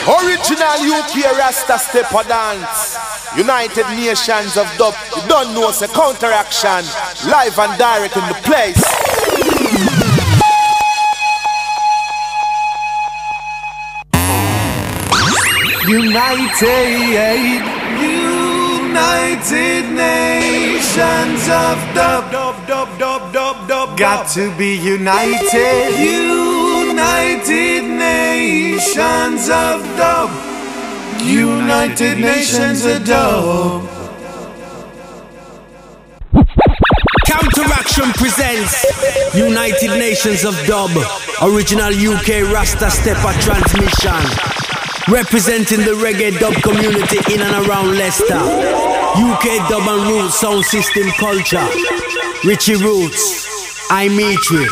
Original UK Rasta Stepper Dance. United Nations of Dub. You don't know, it's a counteraction. Live and direct in the place. United Nations of Dub. Got to be united. United Nations of Dub. United Nations of Dub. Counteraction presents United Nations of Dub. Original UK Rasta Stepper transmission. Representing the reggae dub community in and around Leicester. UK dub and roots sound system culture. Richie Roots, I'm Mitri.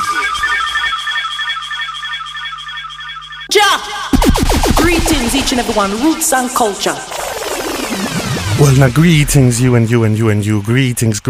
Ja! Greetings each and everyone, roots and culture. Well, now greetings you and you and you and you. Greetings.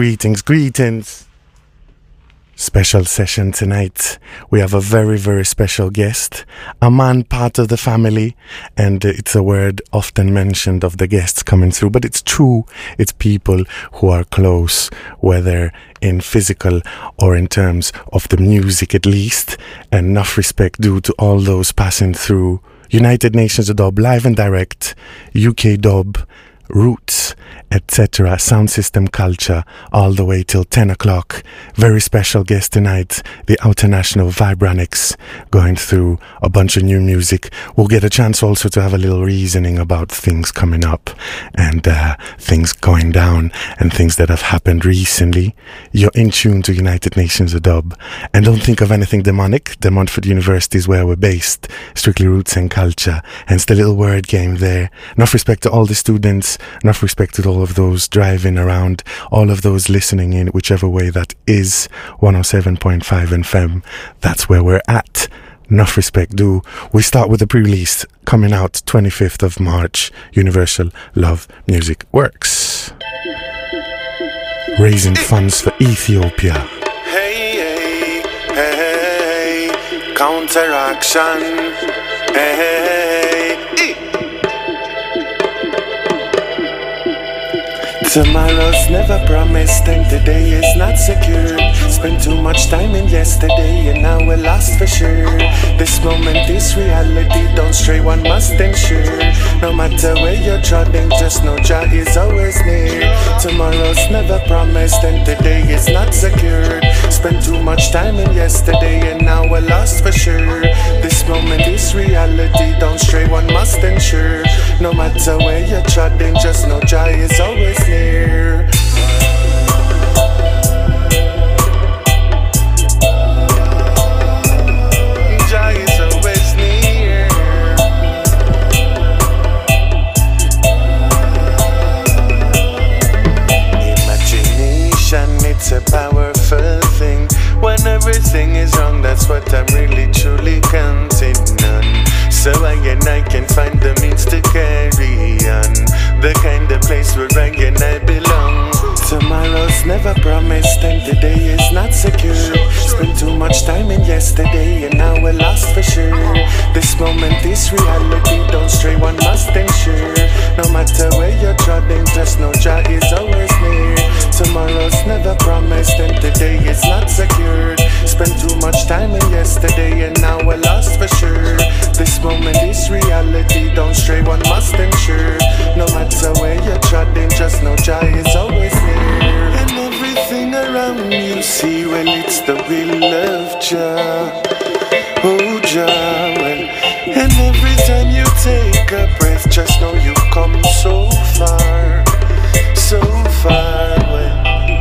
Special session tonight. We have a very, very special guest, a man part of the family, and it's a word often mentioned of the guests coming through, but it's true. It's people who are close, whether in physical or in terms of the music at least, and enough respect due to all those passing through United Nations of Dub, live and direct, UK Dub, Roots, etc., sound system culture, all the way till 10 o'clock. Very special guest tonight, the Outernational Vibranix, going through a bunch of new music. We'll get a chance also to have a little reasoning about things coming up and things going down and things that have happened recently. You're in tune to United Nations of Dub, and don't think of anything demonic. De Montfort University is where we're based, strictly roots and culture, hence the little word game there. Enough respect to all the students, enough respect to all of those driving around, all of those listening in, whichever way that is. 107.5 FM, that's where we're at. Enough respect due. We start with the pre-release coming out 25th of March. Universal Love Music Works, raising funds for Ethiopia. Hey, counteraction. Hey. Tomorrow's never promised and today is not secure. Spent too much time in yesterday and now we're lost for sure. This moment, this reality, don't stray, one must ensure. No matter where you're trotting, just know Jah is always near. Tomorrow's never promised and today is not secured. Spent too much time in yesterday and now we're lost for sure. This moment, this reality, don't stray, one must ensure. No matter where you're trotting, just know Jah is always near. Jah is always near. Imagination, it's a powerful thing. When everything is wrong, that's what I'm really truly counting on. So I can find the means to carry on. The kind of place where I belong. Tomorrow's never promised and today is not secure. Spent too much time in yesterday and now we're lost for sure. This moment, this reality, don't stray, one must ensure. No matter where you're trotting, just know Jah is always near. Tomorrow's never promised and today is not secured. Spent too much time in yesterday and now we're lost for sure. This moment, this reality, don't stray, one must ensure. No matter where you're trotting, just know Jah is always near. And everything around you see, well, it's the will of Jah. Oh, Jah, well. And every time you take a breath, just know you've come so far, well.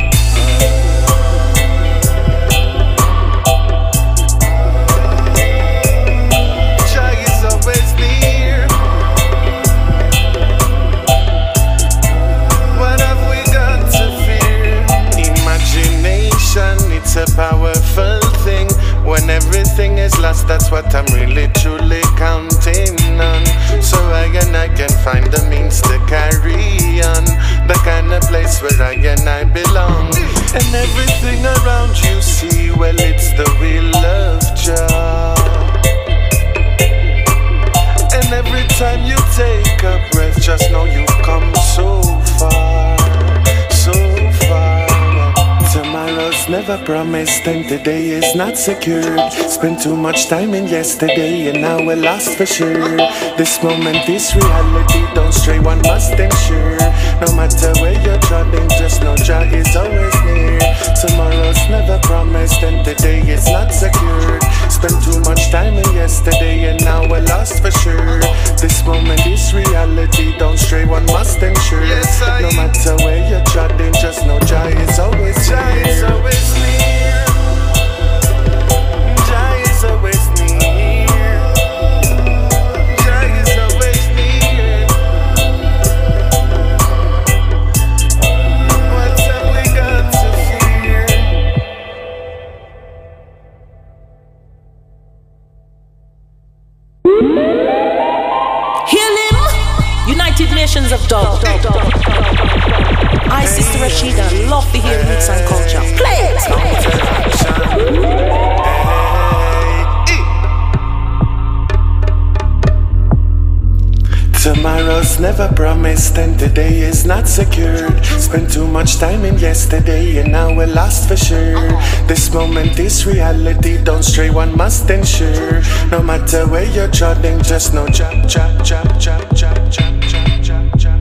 It's a powerful thing. When everything is lost, that's what I'm really truly counting on. So I can find the means to carry on. The kind of place where I belong. And everything around you see, well, it's the will of Jah. And every time you never promised and today is not secured. Spent too much time in yesterday and now we're lost for sure. This moment, this reality, don't stray, one must ensure. No matter where you're trotting, just know Jah is always near. Tomorrow's never promised and today is not secured. Spent too much time in yesterday and now we're lost for sure. This moment, this reality, don't stray, one must ensure. No matter where you're trotting, just know Jah is always near. Jah is always near. Jah is always near. Jah is always near. What have we got to fear? Heal him! United Nations of Dub. I, Sister Rashida, love to hear roots and culture. Play it! Tomorrow's never promised and today is not secured. Spent too much time in yesterday and now we're lost for sure. This moment, this reality, don't stray, one must ensure. No matter where you're trotting, just know Jah, Jah, Jah, Jah, Jah, Jah, Jah, Jah, Jah.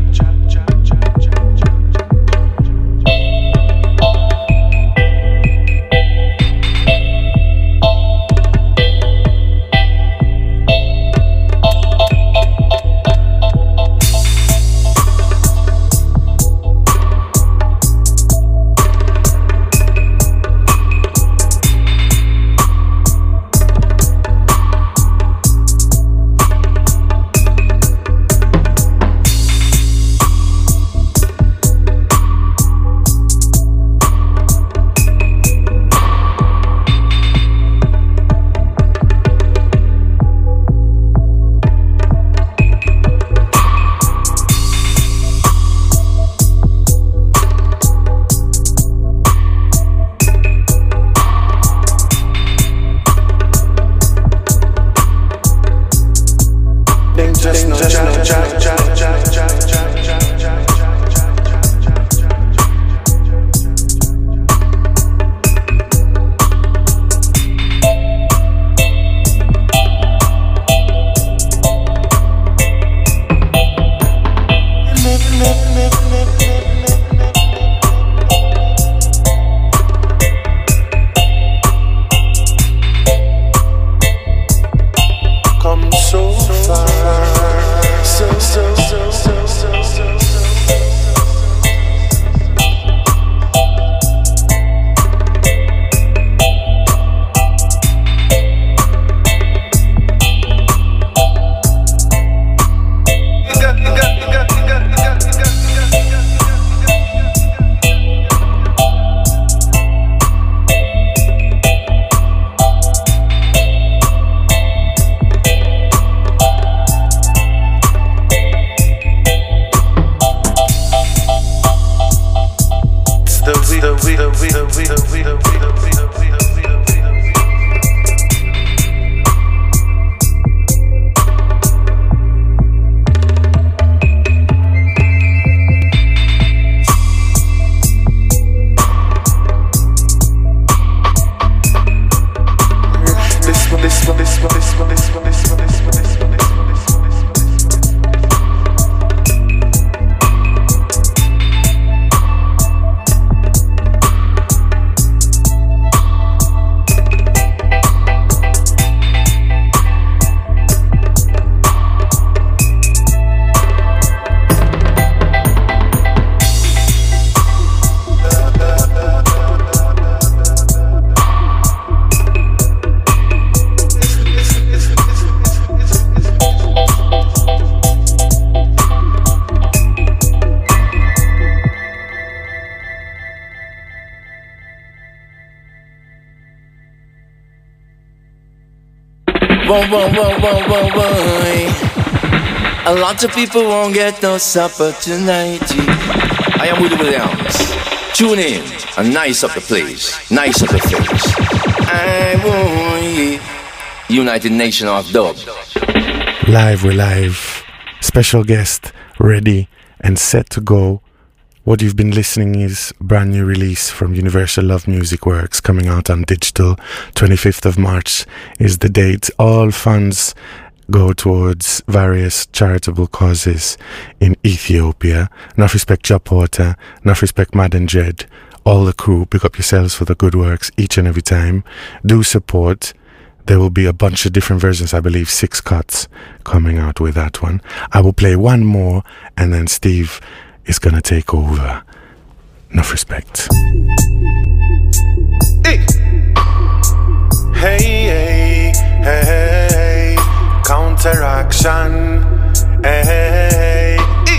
A lot of people won't get no supper tonight. I am Willie Williams. Tune in and nice up the place, nice up the face. I want United Nation of Dub. Live, we're live. Special guest ready and set to go. What you've been listening is a brand new release from Universal Love Music Works, coming out on digital. 25th of March is the date. All funds go towards various charitable causes in Ethiopia. Enough respect Japota, enough respect Madden Jed, all the crew. Pick up yourselves for the good works each and every time. Do support. There will be a bunch of different versions, I believe 6 cuts coming out with that one. I will play one more and then Steve is gonna take over. Enough respect. Hey, hey, hey, hey. Counteraction. Hey, hey.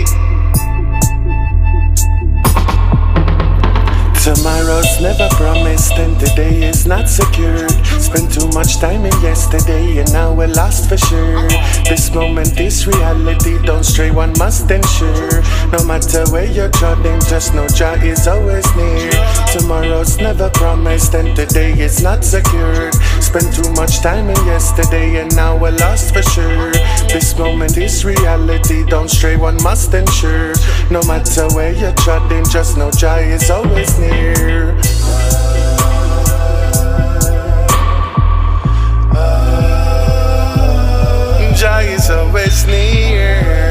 Tomorrow's never promised and today is not secured. Spent too much time in yesterday and now we're lost for sure. This moment, this reality, don't stray, one must ensure. No matter where you're trotting, just know Jah is always near. Tomorrow's never promised and today is not secured. Spent too much time in yesterday and now we're lost for sure. This moment is reality, don't stray, one must ensure. No matter where you're trotting, just know Jah is always near. Jah is always near.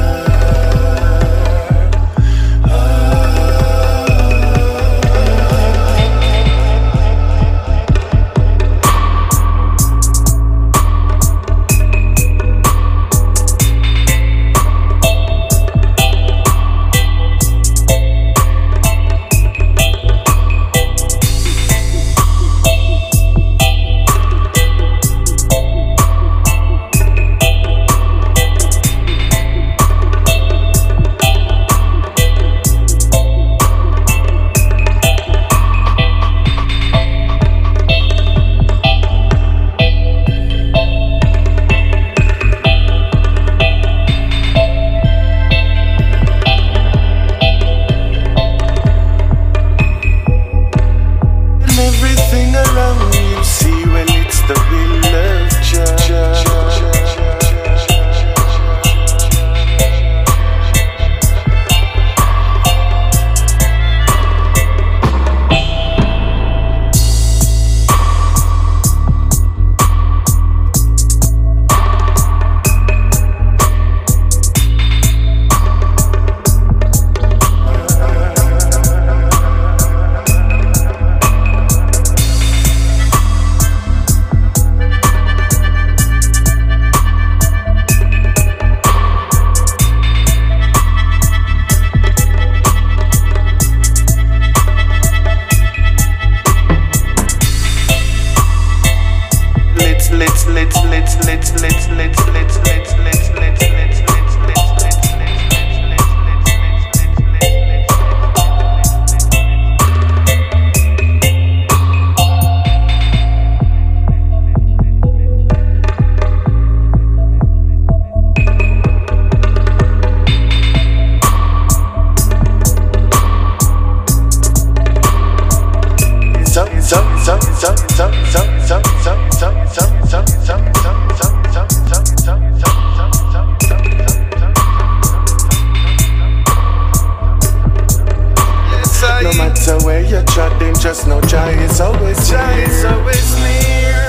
No matter where you're trotting, just know Jah is always near. Jah is always near.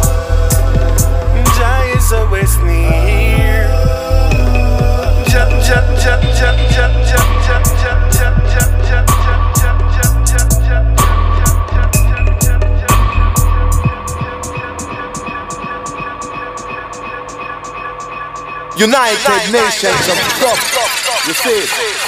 Jah is always near. Jah, Jah, Jah, Jah, Jah, Jah, Jah, Jah, Jah, Jah, United Nations of Dub. You see?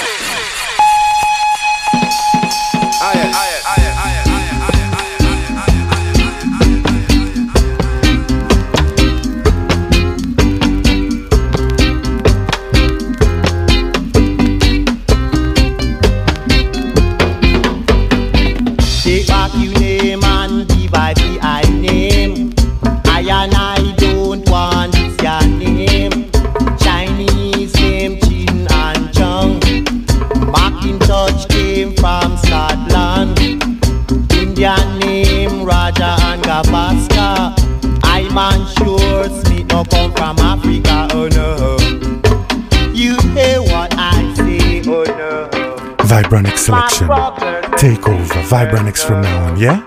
Take back your name and give I the I name. I and I don't want this your name. Chinese name Chin and Chung. Macintosh came from Scotland. Indian name Raja and Gavaskar. I'm unsure Smith no come from Africa, oh no. You hear what I say, oh no. Vibranix selection. Take over. Vibranix from now on, yeah?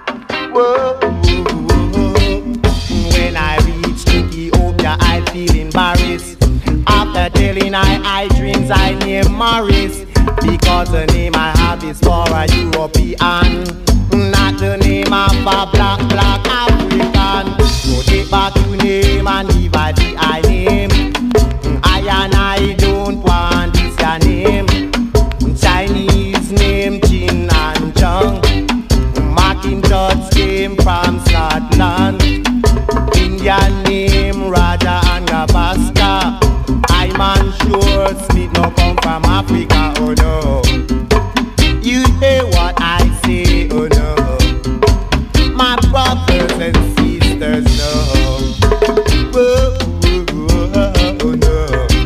When I reach Ethiopia, I feel embarrassed. After telling I dreams, I name Morris. Because the name I have is for a European, not the name of a black African. So take back your name and leave a I name. I don't want this your name. Chinese name Jin and Jung. Macintosh came from Scotland. Indian name Raja and Gavaskar. I'm sure Smith no come from Africa, oh no. You hear what I say, oh no. My brothers and sisters, no. Oh, oh no.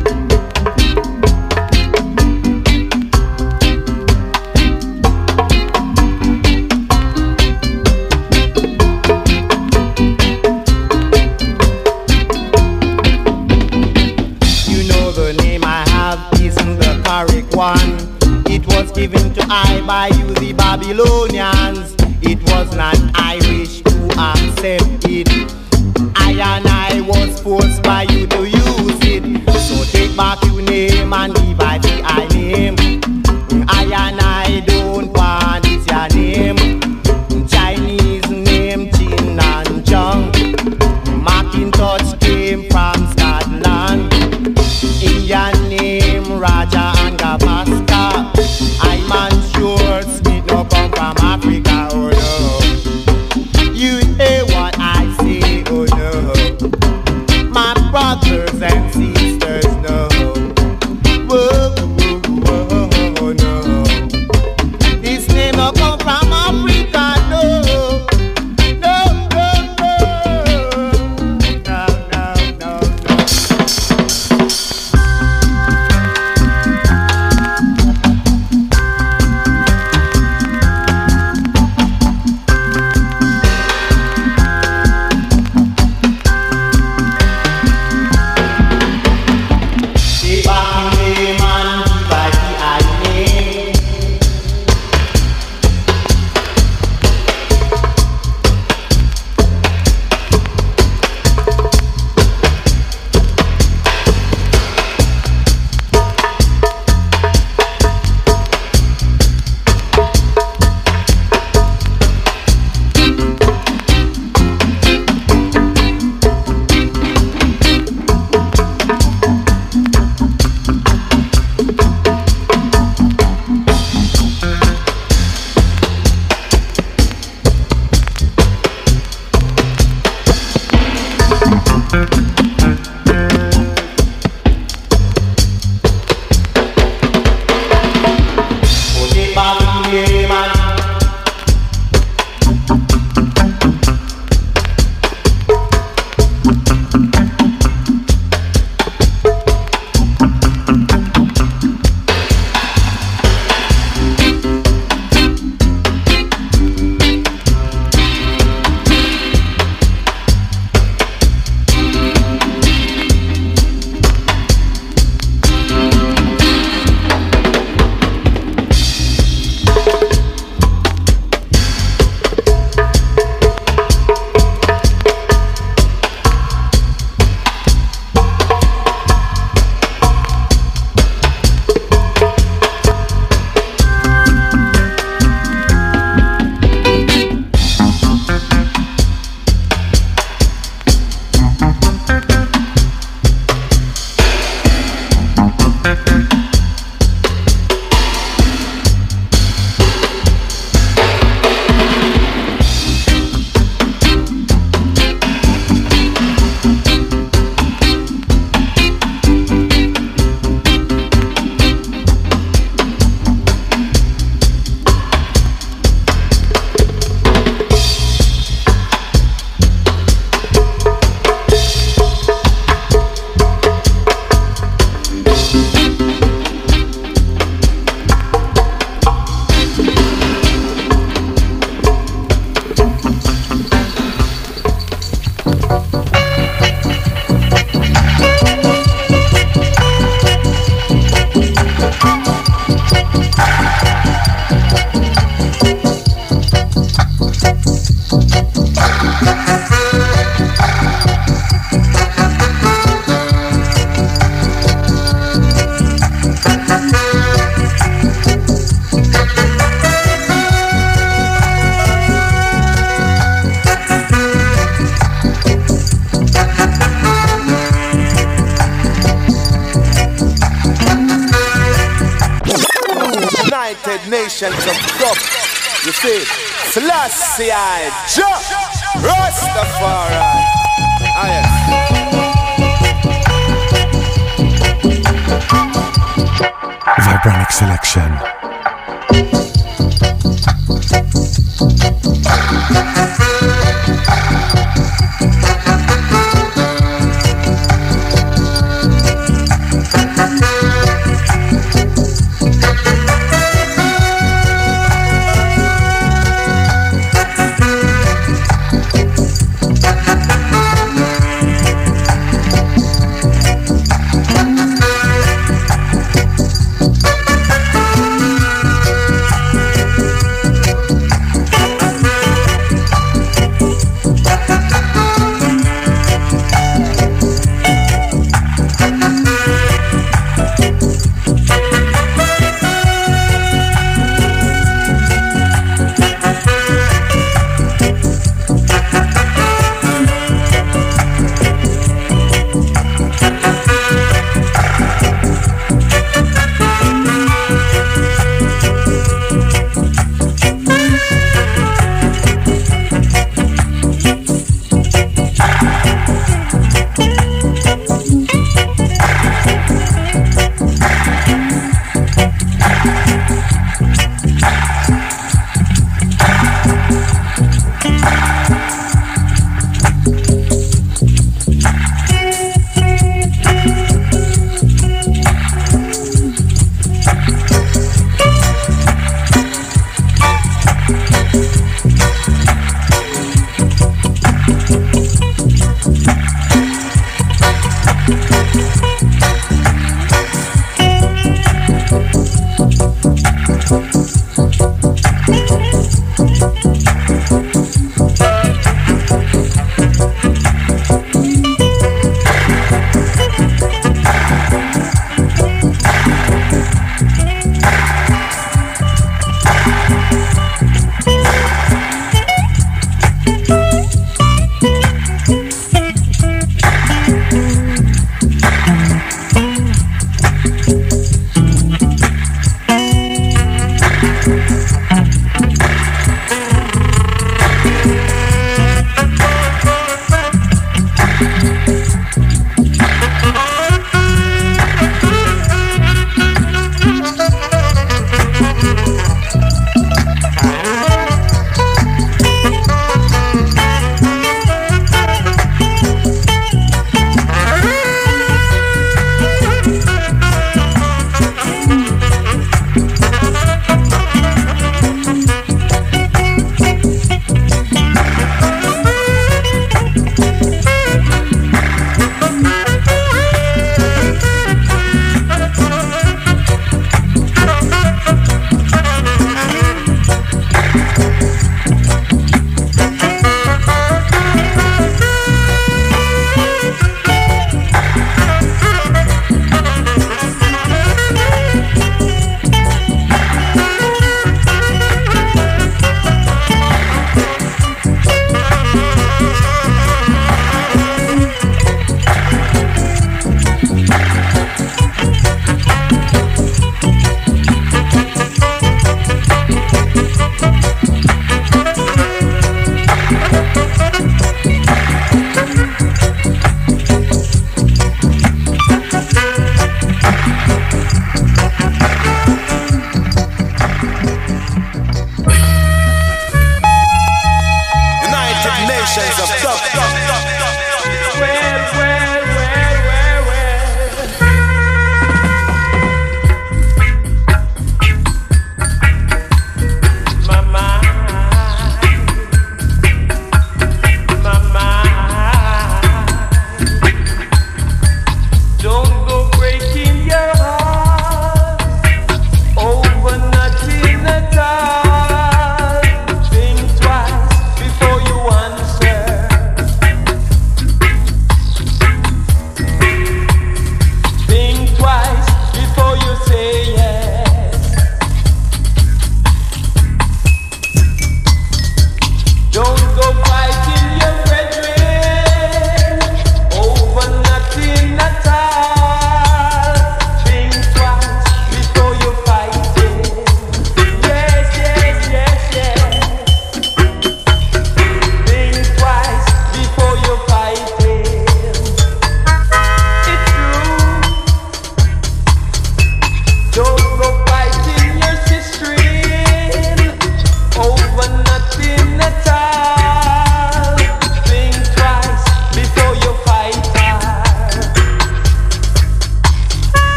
One. It was given to I by you, the Babylonians. It was not Irish to accept it. I was forced by you to use it. So take back your name and leave I the I name. I don't want this your name. Chinese name Jin and Jung. Macintosh came from Scotland. Indian name Raja and Gavaskar. I'm sure Smith no come from Africa, oh no. You hear what I say, oh no. My brothers and sisters, no. Whoa, whoa, whoa, whoa, no. This name no come from Africa, no. No, no, no. No, no, no, no. Nations of Dub. You see, Selassie I, Jah, Rastafari. Ah, yes. Vibronic selection.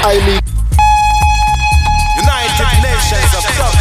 I mean United Nations of Dub.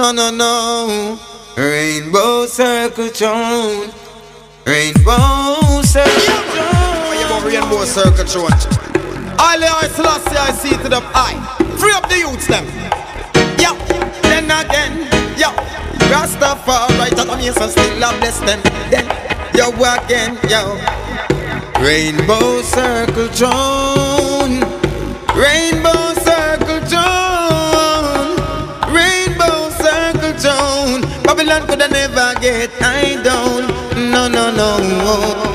No, no, no. Rainbow circle throne. Rainbow circle throne. Rainbow circle throne. All the eyes Selassie I see to the eye. Free up the youths them. Yo, then again. Yo, Rastafari that I'm here so still I bless them. Then, yo again, yo. Rainbow circle throne. Rainbow circle throne. Rainbow circle throne. Babylon could never get I down. No, no, no.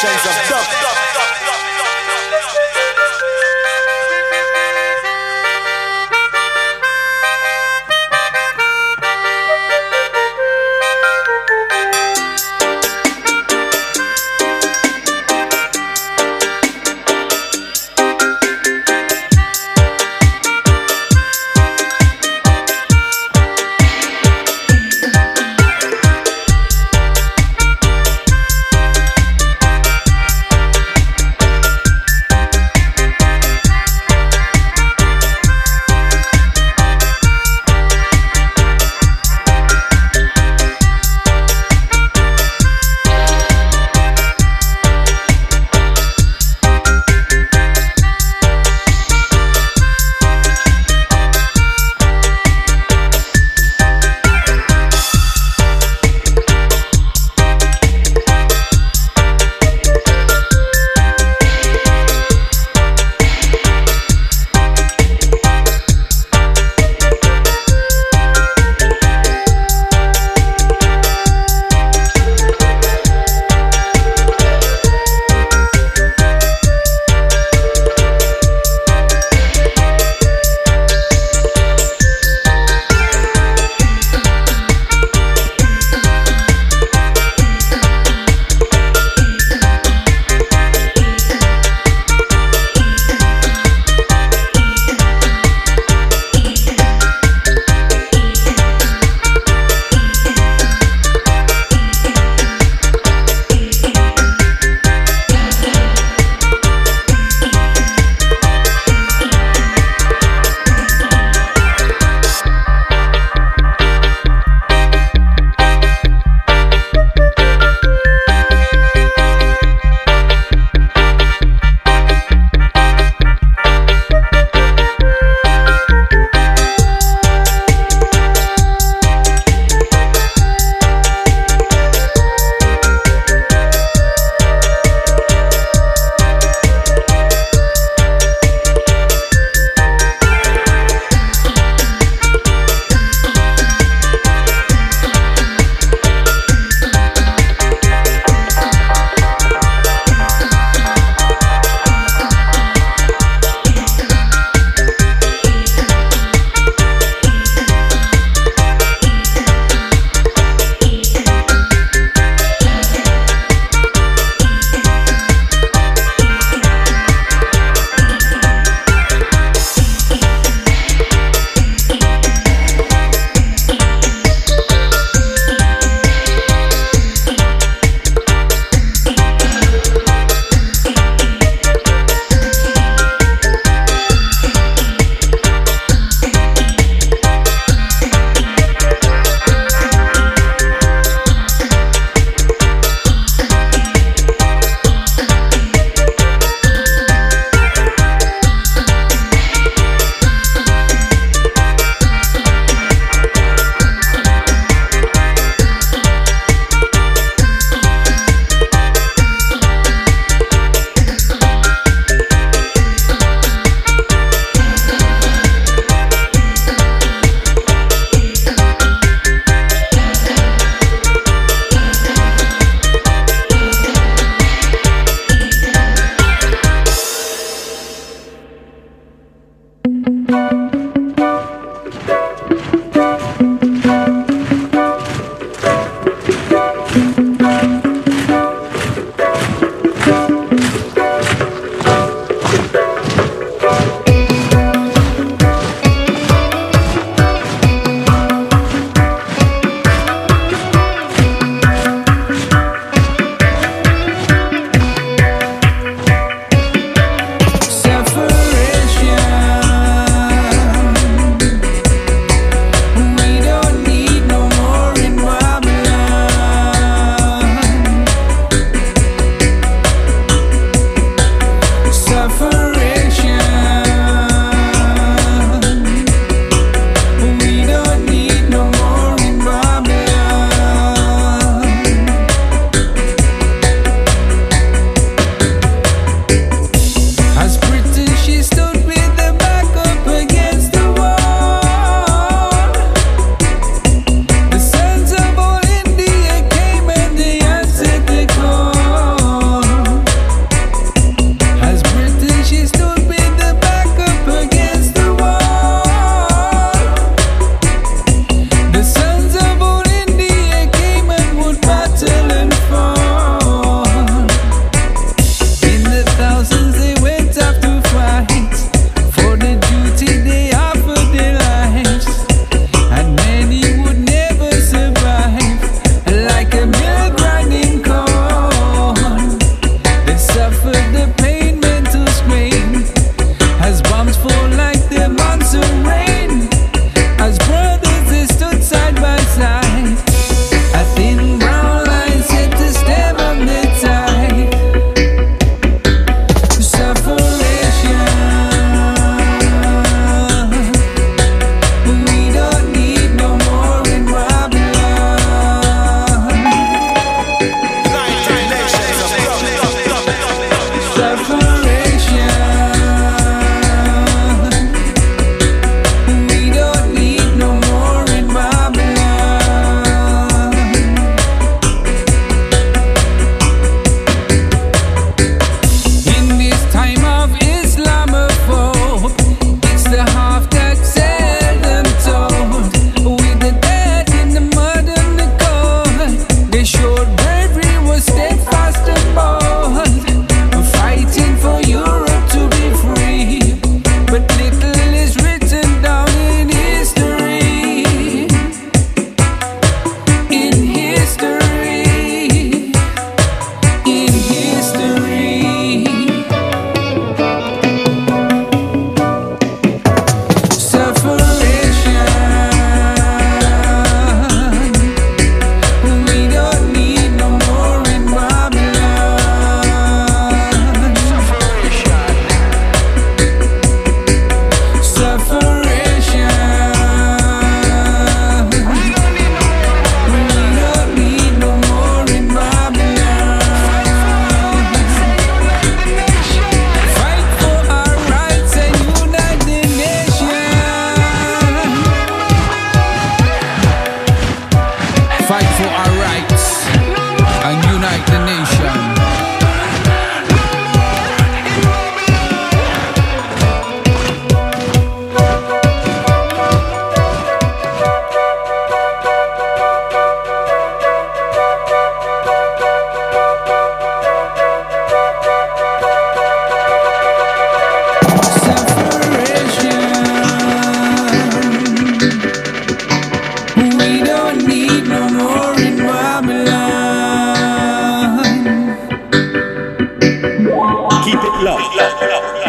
Nations of Dub.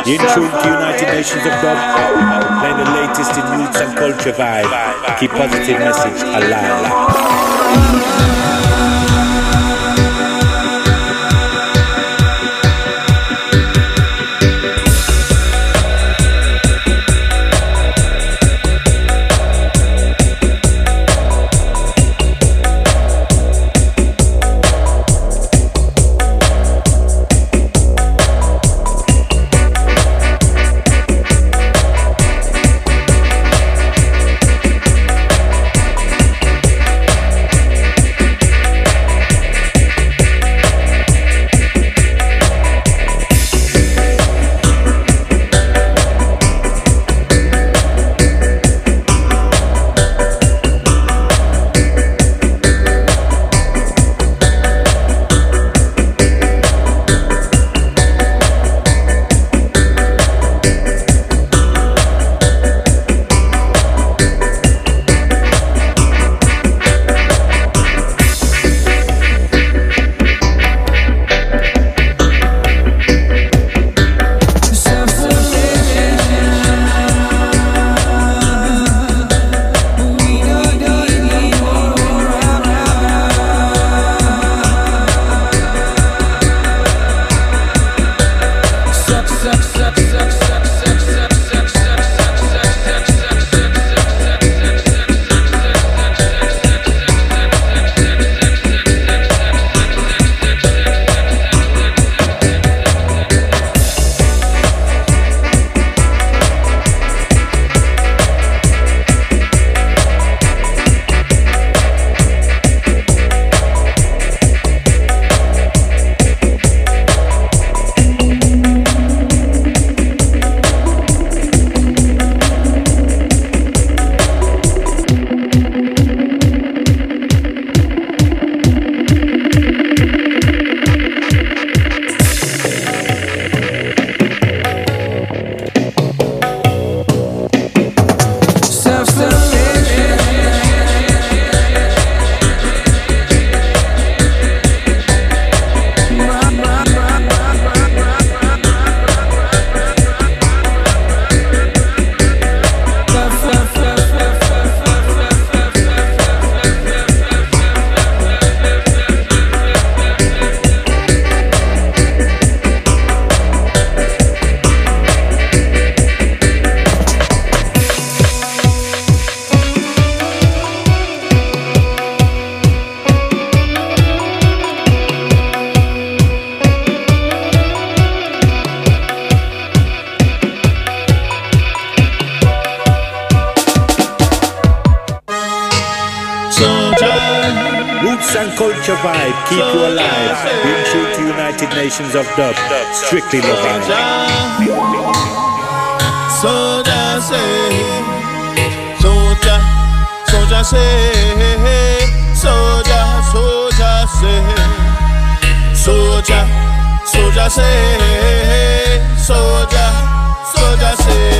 In tune to United Nations of Dub, playing the latest in roots and culture vibe. Keep positive message alive. Culture vibe, keep you alive. In tune to United Nations of Dub, strictly love and Soldier say, soldier, soldier say, soldier, soldier say, soldier, soldier say, soldier, soldier say.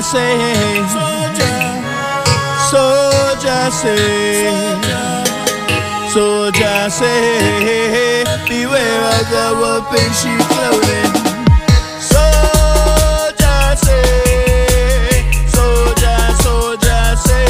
say, soldier say, soldier say, beware of the wolf in sheep clothing. Soldier say, soldier, soldier say,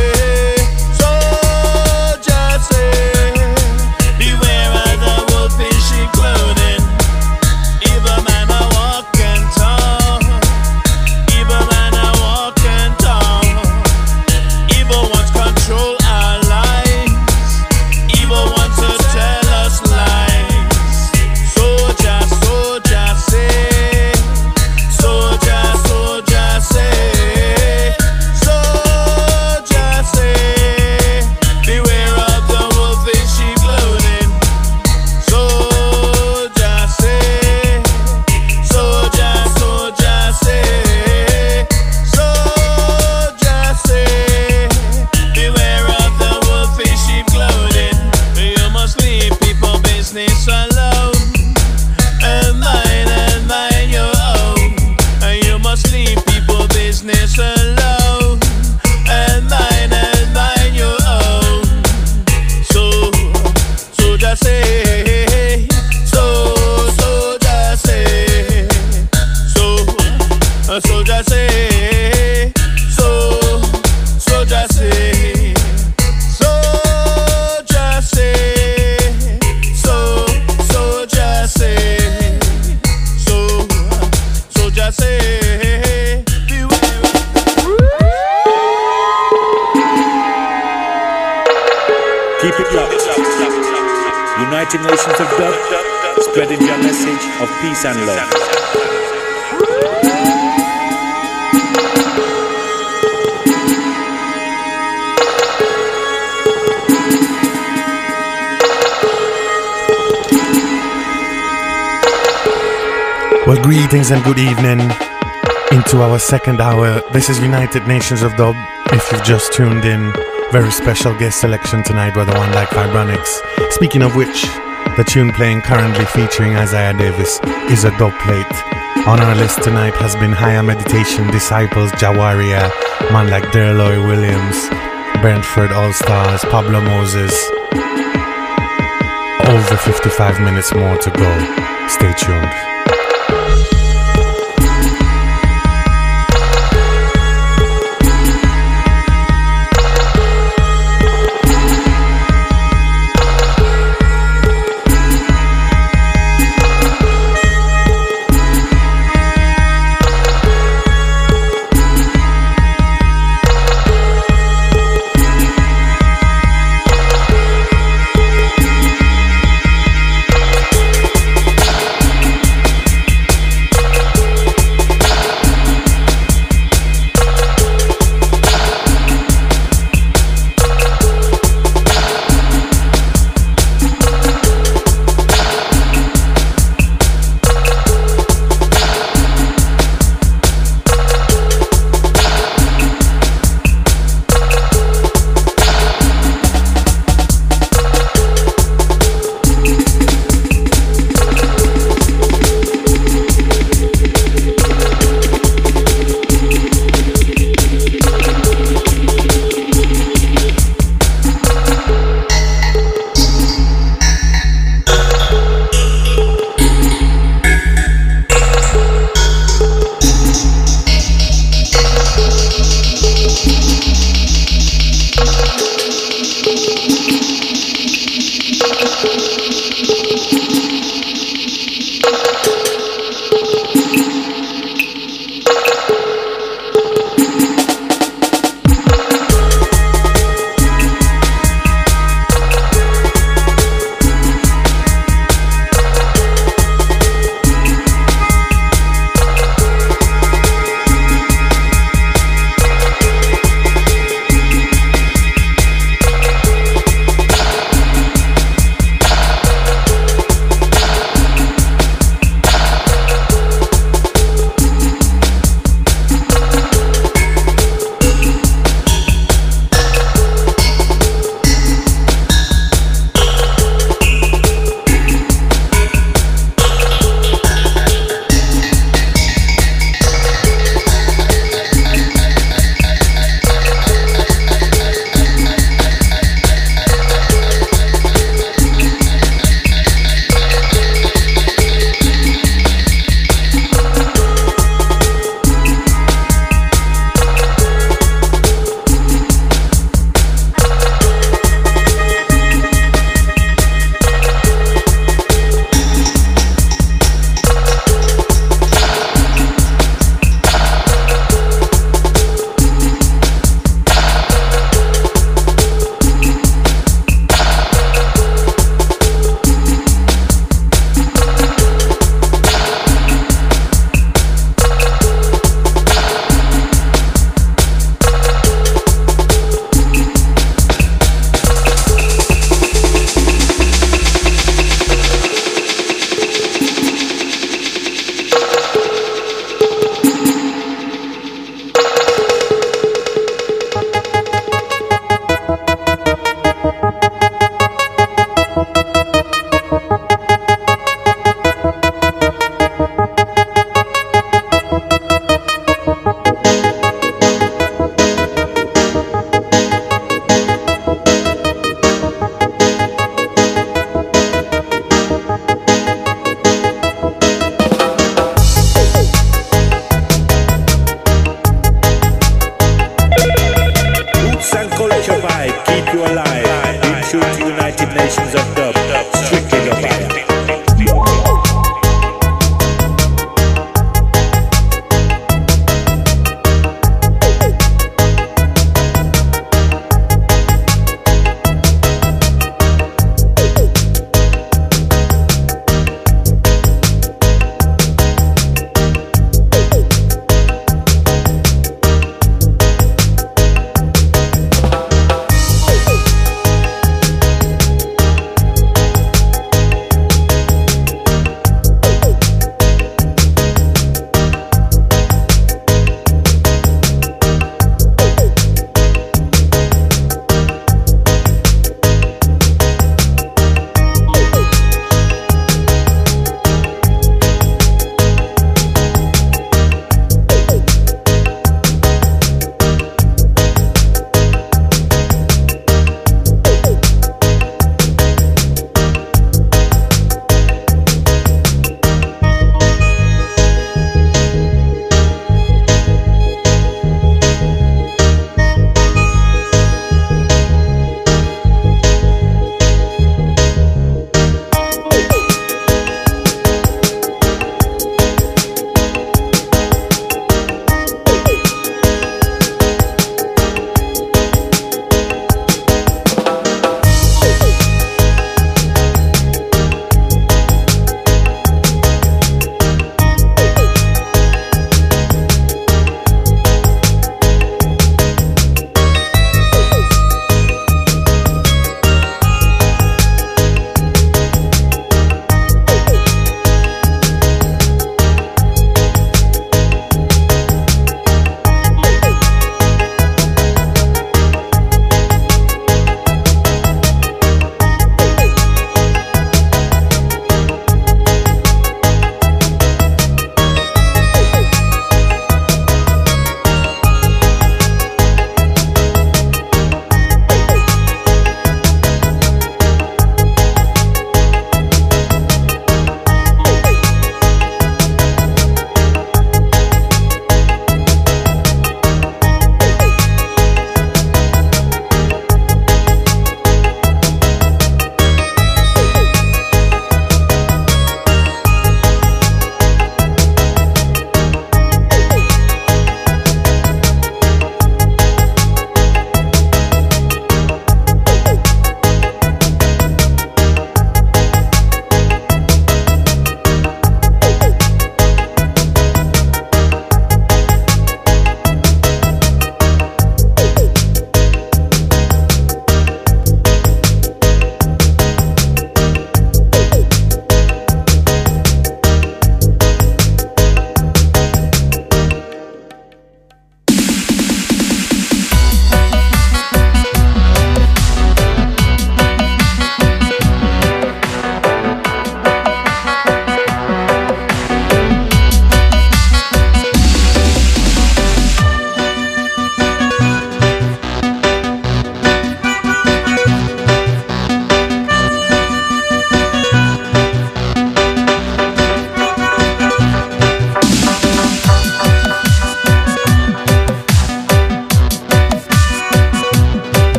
soldier say, beware of the wolf in sheep clothing. Evil man a walk and talk, evil man a walk and talk. Evil wants control our lives, evil wants to tell us lies. Soldier, soldier say, soldier, soldier say, soldier say, beware of the wolf in sheep clothing. Soldier say, soldier, soldier say, soldier say, beware of the wolf in sheep clothing. You must leave people business alone, and mine your own. And you must leave people business alone, and mine your own. So, soldier say, soldier say, soldier say, soldier say, soldier say, soldier say, soldier say, Keep it locked. United Nations of Dub, spreading your message of peace and love. Well, greetings and good evening into our second hour. This is United Nations of Dub. If you've just tuned in, very special guest selection tonight with the one like Vibronics. Speaking of which, the tune playing currently featuring Isaiah Davis is a dub plate. On our list tonight has been Higher Meditation, Disciples, Jawaria, man like Derloy Williams, Brentford All Stars, Pablo Moses. Over 55 minutes more to go. Stay tuned.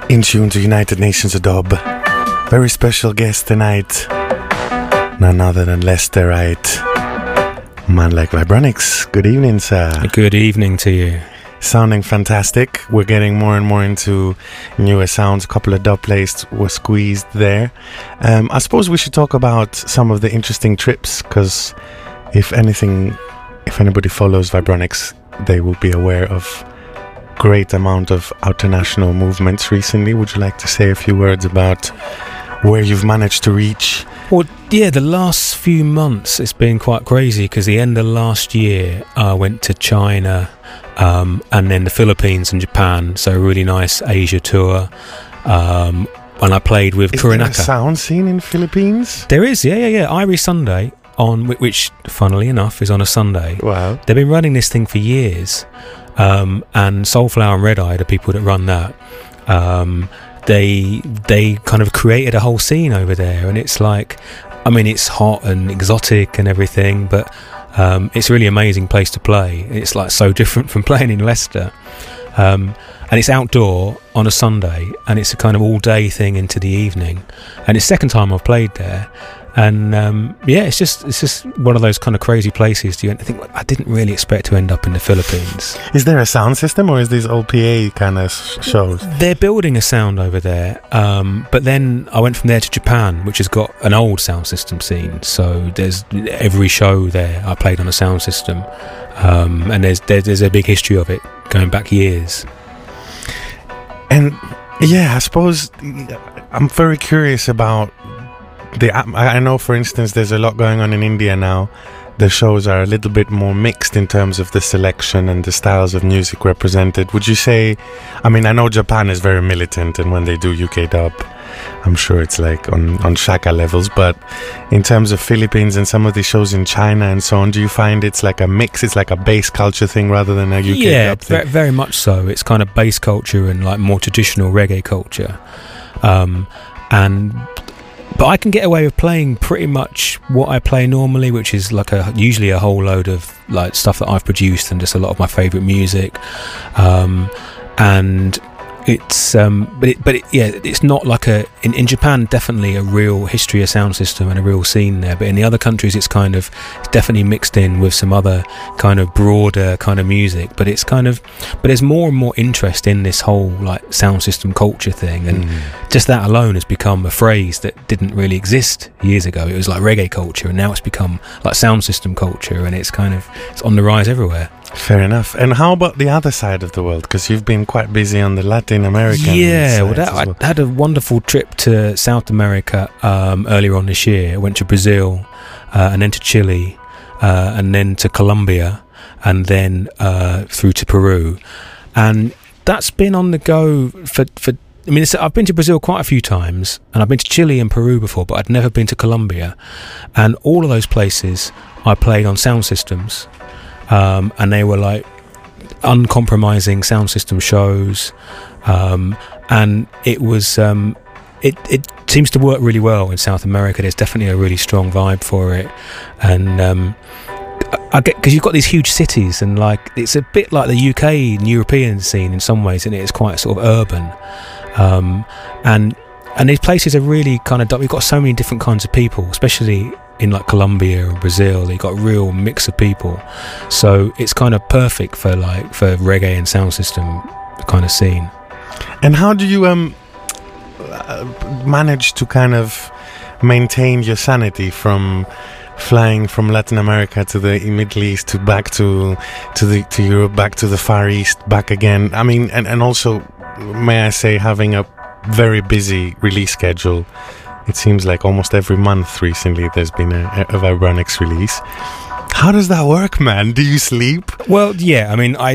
In tune to United Nations of Dub. Very special guest tonight. None other than Lester Wright. Man like Vibronics. Good evening, sir. Good evening to you. Sounding fantastic. We're getting more and more into newer sounds. A couple of dub plays were squeezed there. I suppose we should talk about some of the interesting trips, because if anybody follows Vibronics, they will be aware of great amount of international movements recently. Would you like to say a few words about where you've managed to reach? Well, yeah, the last few months it's been quite crazy, because the end of last year I went to China and then the Philippines and Japan, so a really nice Asia tour. And I played with Kurinaka. Is there a sound scene in Philippines? There is, yeah. Irie Sunday, on which, funnily enough, is on a Sunday. Wow. They've been running this thing for years. And Soulflower and Red Eye, the people that run that, they kind of created a whole scene over there, and it's like, I mean, it's hot and exotic and everything, but it's a really amazing place to play. It's like so different from playing in Leicester, and it's outdoor on a Sunday, and it's a kind of all-day thing into the evening, and it's the second time I've played there. And yeah, it's just one of those kind of crazy places. I think I didn't really expect to end up in the Philippines. Is there a sound system, or is these all PA kind of shows? They're building a sound over there, but then I went from there to Japan, which has got an old sound system scene. So there's every show there I played on a sound system, and there's a big history of it going back years. And yeah, I suppose I'm very curious about. I know, for instance, there's a lot going on in India now. The shows are a little bit more mixed in terms of the selection and the styles of music represented. Would you say, I mean, I know Japan is very militant, and when they do UK dub, I'm sure it's like on Shaka levels, but in terms of Philippines and some of the shows in China and so on, do you find it's like a mix, it's like a bass culture thing rather than a UK dub thing? Yeah, very much so. It's kind of bass culture and like more traditional reggae culture. But I can get away with playing pretty much what I play normally, which is like usually a whole load of like stuff that I've produced and just a lot of my favourite music. And it's it's not like in Japan, definitely a real history of sound system and a real scene there, but in the other countries it's definitely mixed in with some other kind of broader kind of music, but there's more and more interest in this whole like sound system culture thing, and just that alone has become a phrase that didn't really exist years ago. It was like reggae culture, and now it's become like sound system culture, and it's on the rise everywhere. Fair enough. And how about the other side of the world? Because you've been quite busy on the Latin American side. I had a wonderful trip to South America earlier on this year. I went to Brazil, and then to Chile, and then to Colombia, and then through to Peru. And that's been on the go for I mean, I've been to Brazil quite a few times, and I've been to Chile and Peru before, but I'd never been to Colombia. And all of those places I played on sound systems. And they were like uncompromising sound system shows, and it was it seems to work really well in South America. There's definitely a really strong vibe for it, and I get, because you've got these huge cities, and like it's a bit like the UK and European scene in some ways, and it's quite sort of urban, and these places are really kind of, we've got so many different kinds of people, especially in like Colombia and Brazil. They got a real mix of people, so it's kind of perfect for reggae and sound system kind of scene. And how do you manage to kind of maintain your sanity from flying from Latin America to the Middle East to back to Europe, back to the Far East, back again? I mean, and also, may I say, having a very busy release schedule. It seems like almost every month recently there's been a Vibronics release. How does that work, man? Do you sleep? Well, yeah. I mean, I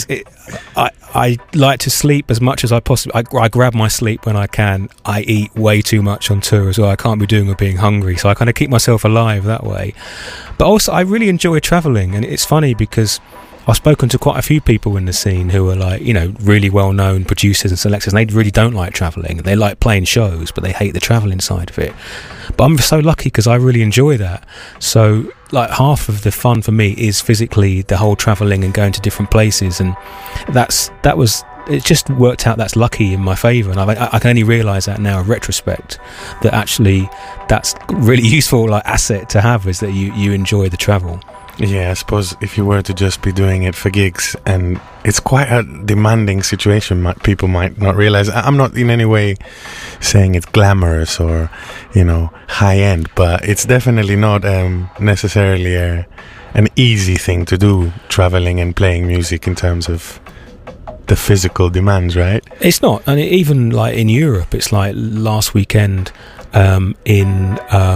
like to sleep as much as I possibly. I grab my sleep when I can. I eat way too much on tour as well. I can't be doing with being hungry, so I kind of keep myself alive that way. But also, I really enjoy travelling, and it's funny because I've spoken to quite a few people in the scene who are like, really well-known producers and selectors, and they really don't like travelling. They like playing shows, but they hate the travelling side of it. But I'm so lucky because I really enjoy that. So, like, half of the fun for me is physically the whole travelling and going to different places, and that was it just worked out that's lucky in my favour, and I can only realise that now in retrospect, that actually that's really useful like asset to have, is that you enjoy the travel. Yeah, I suppose if you were to just be doing it for gigs, and it's quite a demanding situation, people might not realize. I'm not in any way saying it's glamorous or, high end, but it's definitely not necessarily an easy thing to do, traveling and playing music in terms of the physical demands, right? It's not, and even like in Europe, it's like last weekend in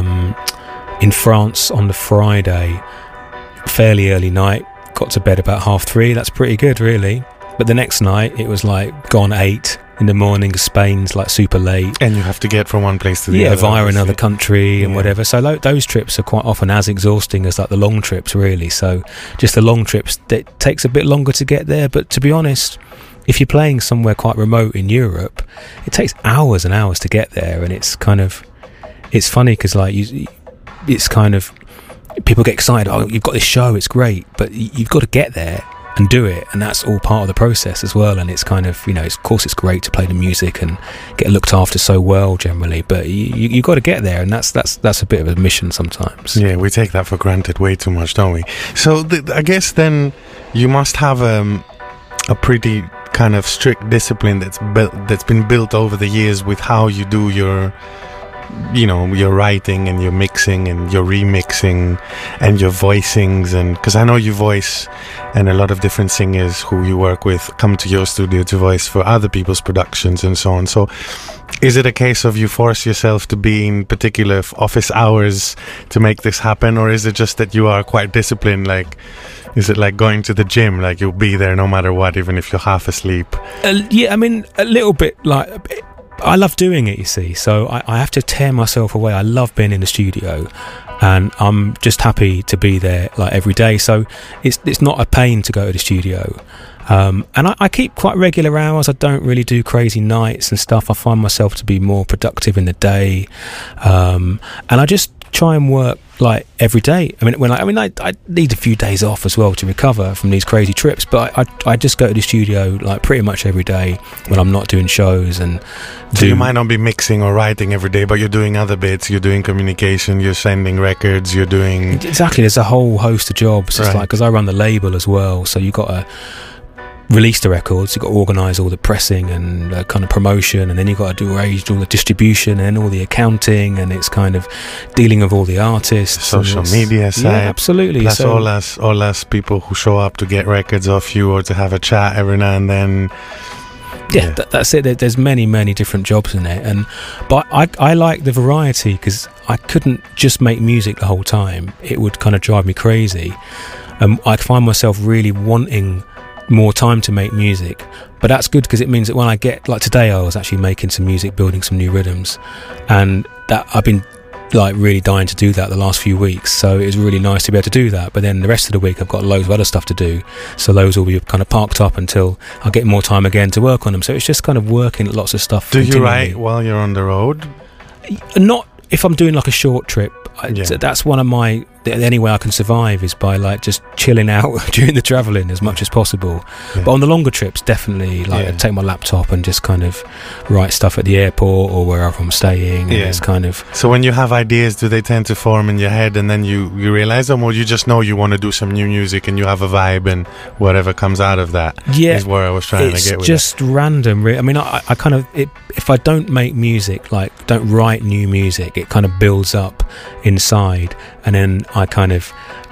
France on the Friday, fairly early night, got to bed about 3:30. That's pretty good, really. But the next night it was like gone 8 in the morning. Spain's like super late, and you have to get from one place to the other, via another country and whatever. So those trips are quite often as exhausting as like the long trips, really. So just the long trips, it takes a bit longer to get there, but to be honest, if you're playing somewhere quite remote in Europe, it takes hours and hours to get there. And it's funny because like it's kind of, people get excited, oh, you've got this show, it's great, but you've got to get there and do it, and that's all part of the process as well. And it's kind of, of course it's great to play the music and get looked after so well generally, but you got to get there, and that's a bit of a mission sometimes. Yeah, we take that for granted way too much, don't we? So I guess then you must have a pretty kind of strict discipline that's been built over the years with how you do your writing and your mixing and your remixing and your voicings. And because I know you voice, and a lot of different singers who you work with come to your studio to voice for other people's productions and so on. So is it a case of you force yourself to be in particular office hours to make this happen, or is it just that you are quite disciplined? Like, is it like going to the gym, like you'll be there no matter what, even if you're half asleep? Yeah, I mean, a little bit. Like, I love doing it, you see, so I have to tear myself away. I love being in the studio, and I'm just happy to be there like every day. So it's not a pain to go to the studio, and I keep quite regular hours. I don't really do crazy nights and stuff. I find myself to be more productive in the day, and I just try and work like every day. I need a few days off as well to recover from these crazy trips, but I just go to the studio like pretty much every day when I'm not doing shows. And so you might not be mixing or writing every day, but you're doing other bits, you're doing communication, you're sending records, you're doing... Exactly, there's a whole host of jobs. It's like, because I run the label as well, so you've got to release the records, you've got to organise all the pressing and kind of promotion, and then you've got to do all the distribution and all the accounting, and it's kind of dealing with all the artists, social media side. Yeah, absolutely. Plus all us people who show up to get records off you or to have a chat every now and then. Yeah, that's it. There's many different jobs in it, but I like the variety, because I couldn't just make music the whole time. It would kind of drive me crazy. I find myself really wanting more time to make music, but that's good, because it means that when I get, like today, I was actually making some music, building some new rhythms, and that I've been like really dying to do that the last few weeks, so it's really nice to be able to do that. But then the rest of the week I've got loads of other stuff to do, so those will be kind of parked up until I get more time again to work on them. So it's just kind of working lots of stuff. Do you write while you're on the road? Not if I'm doing like a short trip. That's one of my... The only way I can survive is by like just chilling out during the travelling as much as possible. But on the longer trips, definitely I take my laptop and just kind of write stuff at the airport or wherever I'm staying. And it's kind of... So when you have ideas, do they tend to form in your head and then you realise them, or you just know you want to do some new music and you have a vibe and whatever comes out of that is where I was trying to get with just random. I mean, I kind of... if I don't make music, like don't write new music, it kind of builds up inside, and then I kind of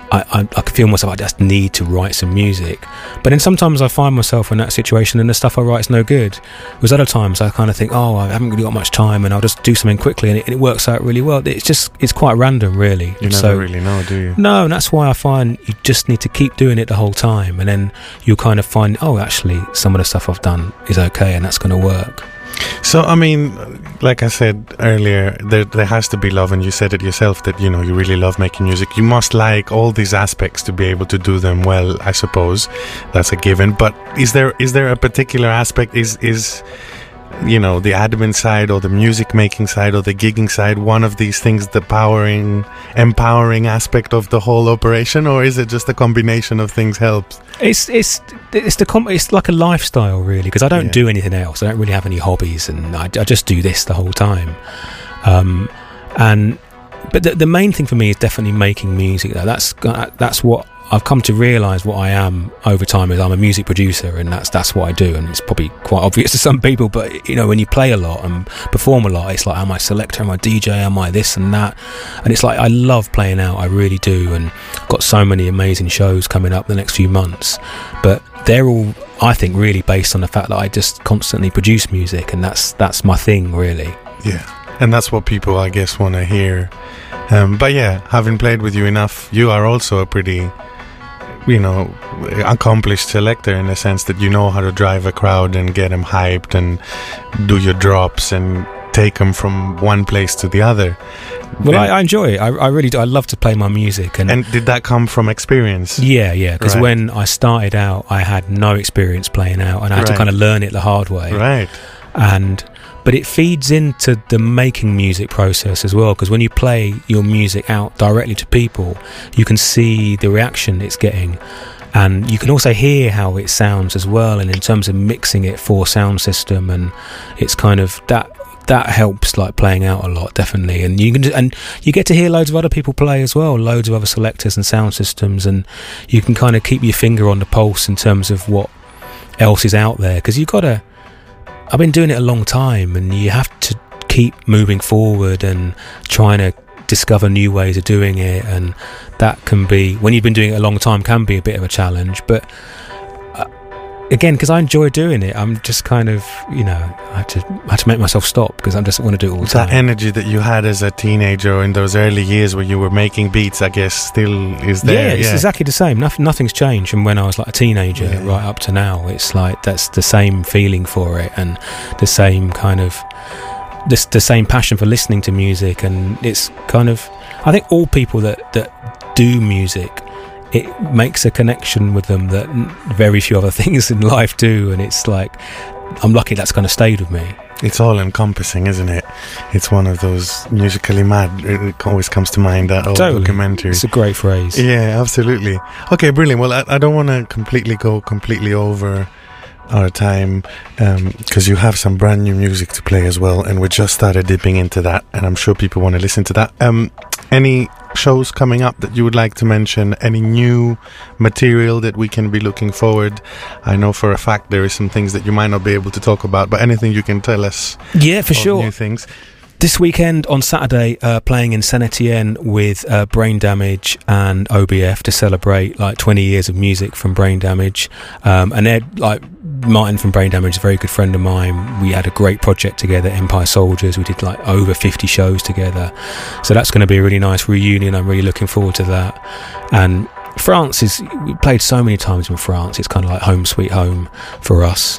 I can feel myself, I just need to write some music. But then sometimes I find myself in that situation and the stuff I write is no good. Whereas other times I kind of think, oh, I haven't really got much time, and I'll just do something quickly, and it works out really well. It's quite random, really. You never really know, do you? No, and that's why I find you just need to keep doing it the whole time, and then you'll kind of find, oh, actually some of the stuff I've done is okay, and that's going to work. So, I mean, like I said earlier, there has to be love, and you said it yourself that, you know, you really love making music. You must like all these aspects to be able to do them well, I suppose. That's a given. But is there a particular aspect? Is you know, the admin side or the music making side or the gigging side, one of these things the empowering aspect of the whole operation, or is it just a combination of things helps? It's like a lifestyle, really, because I don't do anything else. I don't really have any hobbies, and I just do this the whole time. But the main thing for me is definitely making music. That's what I've come to realise. What I am over time is I'm a music producer, and that's what I do. And it's probably quite obvious to some people, but you know, when you play a lot and perform a lot, it's like, am I selector, am I DJ, am I this and that? And it's like, I love playing out, I really do, and I've got so many amazing shows coming up the next few months. But they're all, I think, really based on the fact that I just constantly produce music, and that's my thing, really. Yeah, and that's what people, I guess, want to hear. But yeah, having played with you enough, you are also a pretty, you know, accomplished selector in the sense that you know how to drive a crowd and get them hyped and do your drops and take them from one place to the other. Well, I enjoy it. I really do. I love to play my music. And did that come from experience? Yeah, because when I started out, I had no experience playing out, and I had to kind of learn it the hard way. Right. But it feeds into the making music process as well, because when you play your music out directly to people, you can see the reaction it's getting, and you can also hear how it sounds as well, and in terms of mixing it for sound system, and it's kind of that helps, like, playing out a lot, definitely. And you get to hear loads of other people play as well, loads of other selectors and sound systems, and you can kind of keep your finger on the pulse in terms of what else is out there, because I've been doing it a long time, and you have to keep moving forward and trying to discover new ways of doing it, and that can be, when you've been doing it a long time, can be a bit of a challenge. But again, because I enjoy doing it, I'm just kind of, you know, I had to make myself stop, because I just want to do it all the time. That energy that you had as a teenager or in those early years where you were making beats, I guess, still is there. Yeah, it's exactly the same. Nothing's changed from when I was like a teenager right up to now. It's like, that's the same feeling for it, and the same kind of the same passion for listening to music. And it's kind of, I think all people that do music, it makes a connection with them that very few other things in life do, and it's like, I'm lucky that's kind of stayed with me. It's all encompassing, isn't it? It's one of those musically mad, it always comes to mind, that old documentary. It's a great phrase. Yeah, absolutely. Okay, brilliant. Well, I don't want to go completely over our time, because you have some brand new music to play as well, and we just started dipping into that, and I'm sure people want to listen to that. Any shows coming up that you would like to mention? Any new material that we can be looking forward? I know for a fact there is some things that you might not be able to talk about, but anything you can tell us? Yeah, for sure. New things. This weekend on Saturday, playing in Saint Etienne with Brain Damage and OBF to celebrate like 20 years of music from Brain Damage. And Ed, like Martin from Brain Damage, is a very good friend of mine. We had a great project together, Empire Soldiers. We did like over 50 shows together. So that's going to be a really nice reunion. I'm really looking forward to that. And France we played so many times in France. It's kind of like home sweet home for us.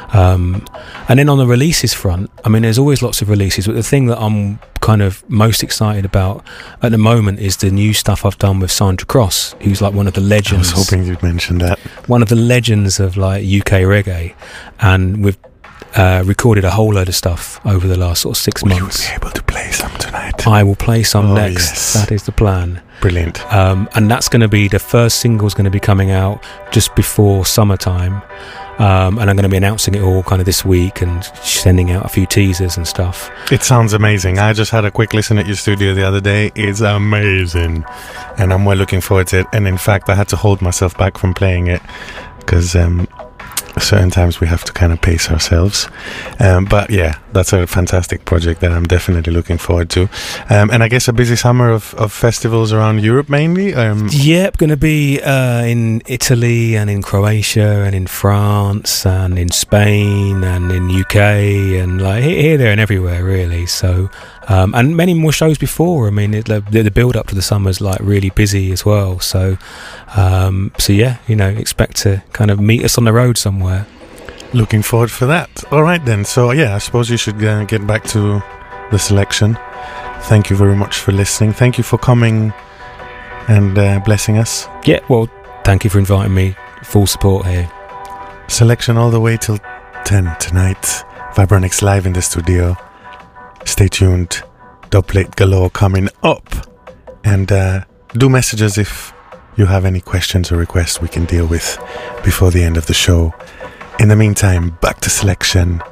And then on the releases front, I mean, there's always lots of releases, but the thing that I'm kind of most excited about at the moment is the new stuff I've done with Sandra Cross, who's like one of the legends. I was hoping you'd mention that. One of the legends of like UK reggae, and we've recorded a whole load of stuff over the last sort of 6 months. Will you be able to play some tonight? I will play some next. Yes. That is the plan. Brilliant. And that's going to be, the first single's going to be coming out just before summertime. And I'm going to be announcing it all kind of this week and sending out a few teasers and stuff. It sounds amazing. I just had a quick listen at your studio the other day. It's amazing. And I'm well looking forward to it. And in fact, I had to hold myself back from playing it because certain times we have to kind of pace ourselves. But yeah, that's a fantastic project that I'm definitely looking forward to. And I guess a busy summer of festivals around Europe mainly. Yep, going to be in Italy and in Croatia and in France and in Spain and in UK and like here, there and everywhere really. So and many more shows before. I mean, the build up to the summer's like really busy as well. So yeah, you know, expect to kind of meet us on the road somewhere. Looking forward for that. All right then. So yeah, I suppose you should get back to the selection. Thank you very much for listening. Thank you for coming and blessing us. Yeah, well, thank you for inviting me. Full support here. Selection all the way till 10 tonight. Vibronix live in the studio. Stay tuned. Dubplate galore coming up. And do messages if you have any questions or requests we can deal with before the end of the show. In the meantime, back to selection.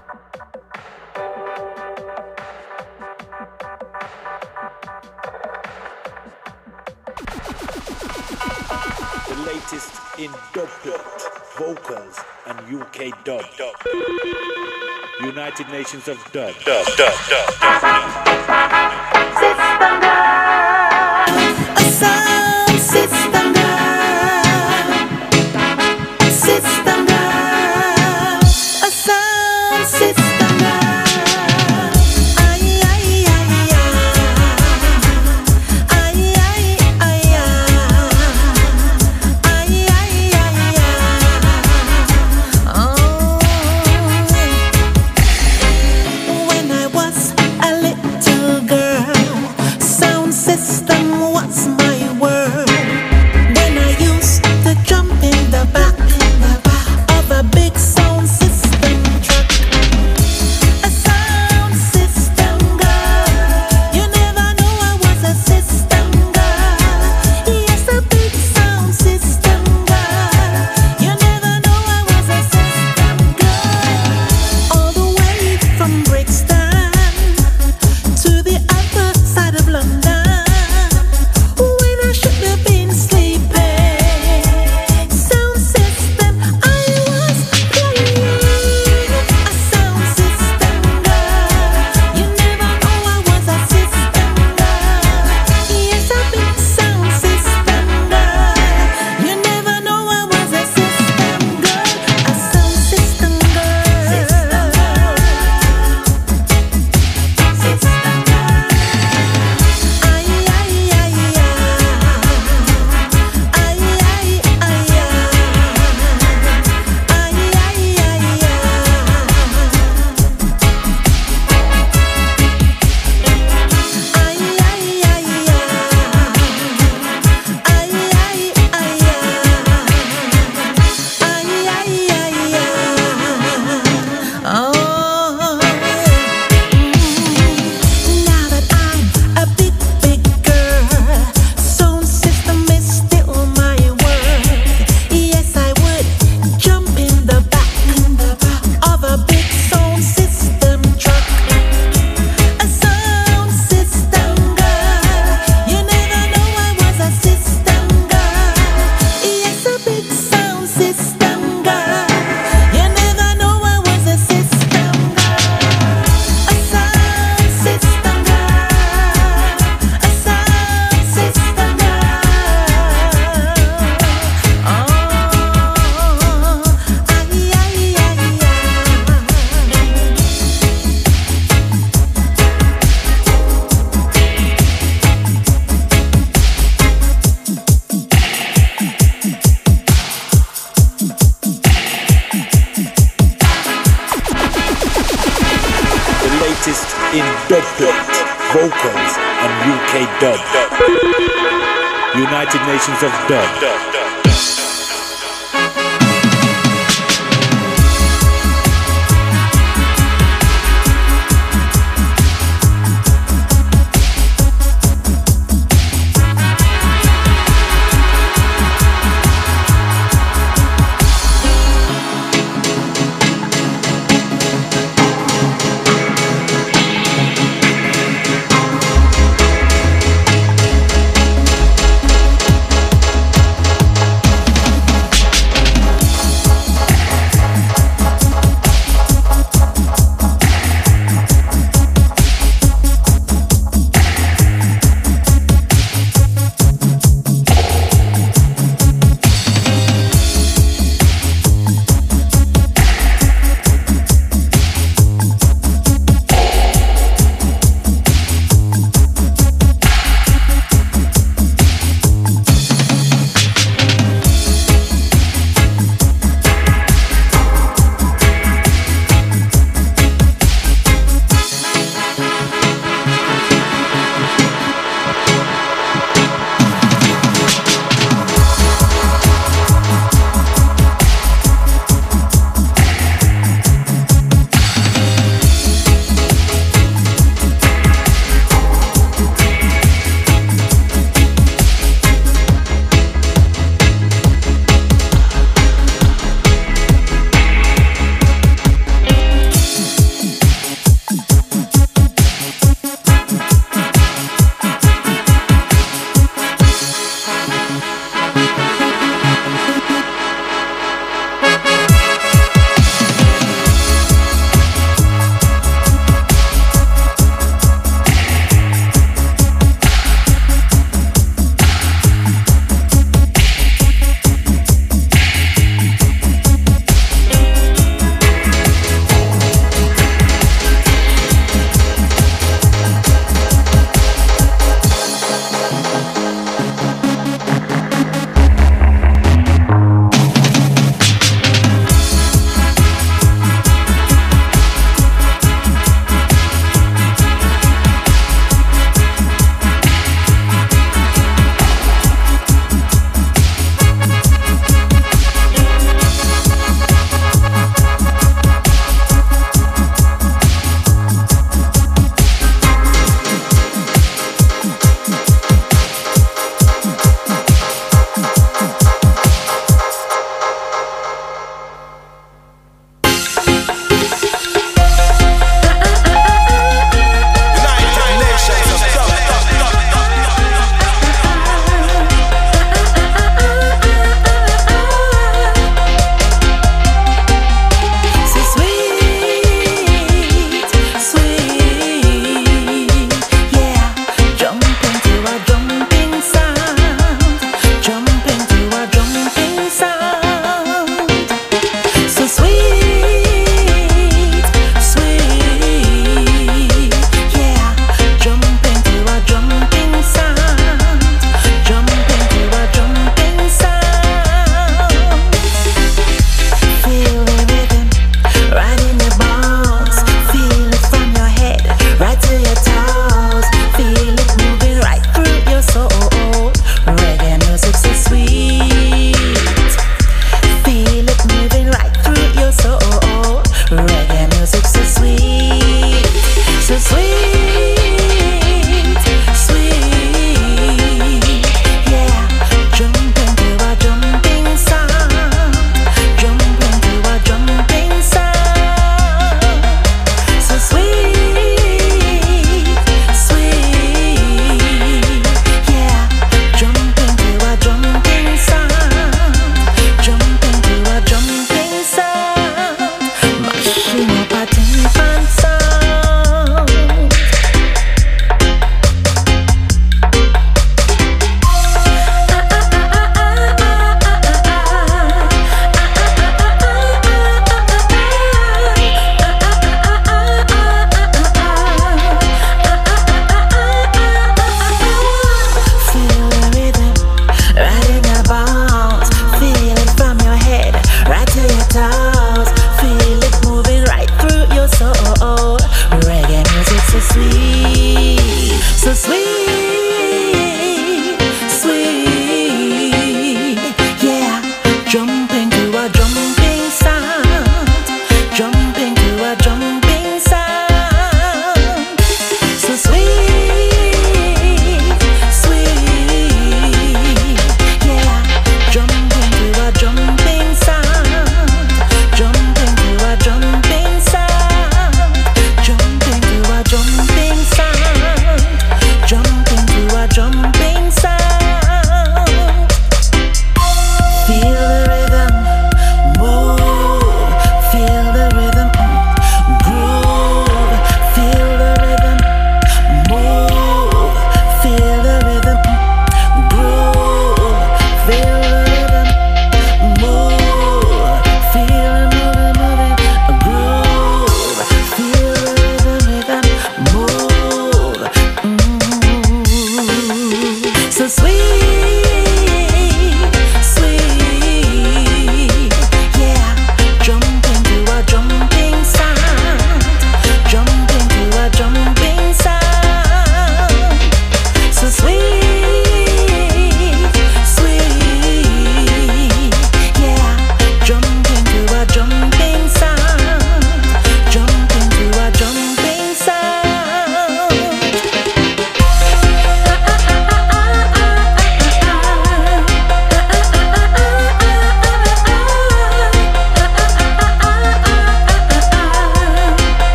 The latest in dub vocals and UK dub. United Nations of Dub. System girl, a sound system girl. System girl, a sound system girl. Ay, ay, ay, ay. Ay, ay, ay, ay. Ay, ay, ay, ay. Oh. When I was a little girl, sound system was my word. Then I used to jump in the back of a big sound system truck. A sound system girl, you never knew I was a system girl. Yes, a big sound system girl, you never knew I was a system girl. All the way from Brixton to the other side of London, when I should have been sleeping, sound system I was playing. A sound system girl, you never know I was a system girl. Yes, a big sound system girl, you never know I was a system girl. A sound system girl, system girl. Ay, ay, ay, ay. Ay, ay, ay, ay. Ay, ay, ay, ay. Ay, ay, ay, ay. Ay, ay, ay, ay. Oh. Now that I'm a big girl, sound system is still my word. Yes, I would jump in the back of a big sound system truck. A sound system girl, you never know I was a system girl. Yes, a big sound system girl, you never know I was a system girl. A sound system girl, a sound system girl. Oh, ay, ay, ay, ay. The latest in dub vocals and UK dub. United Nations of Dub.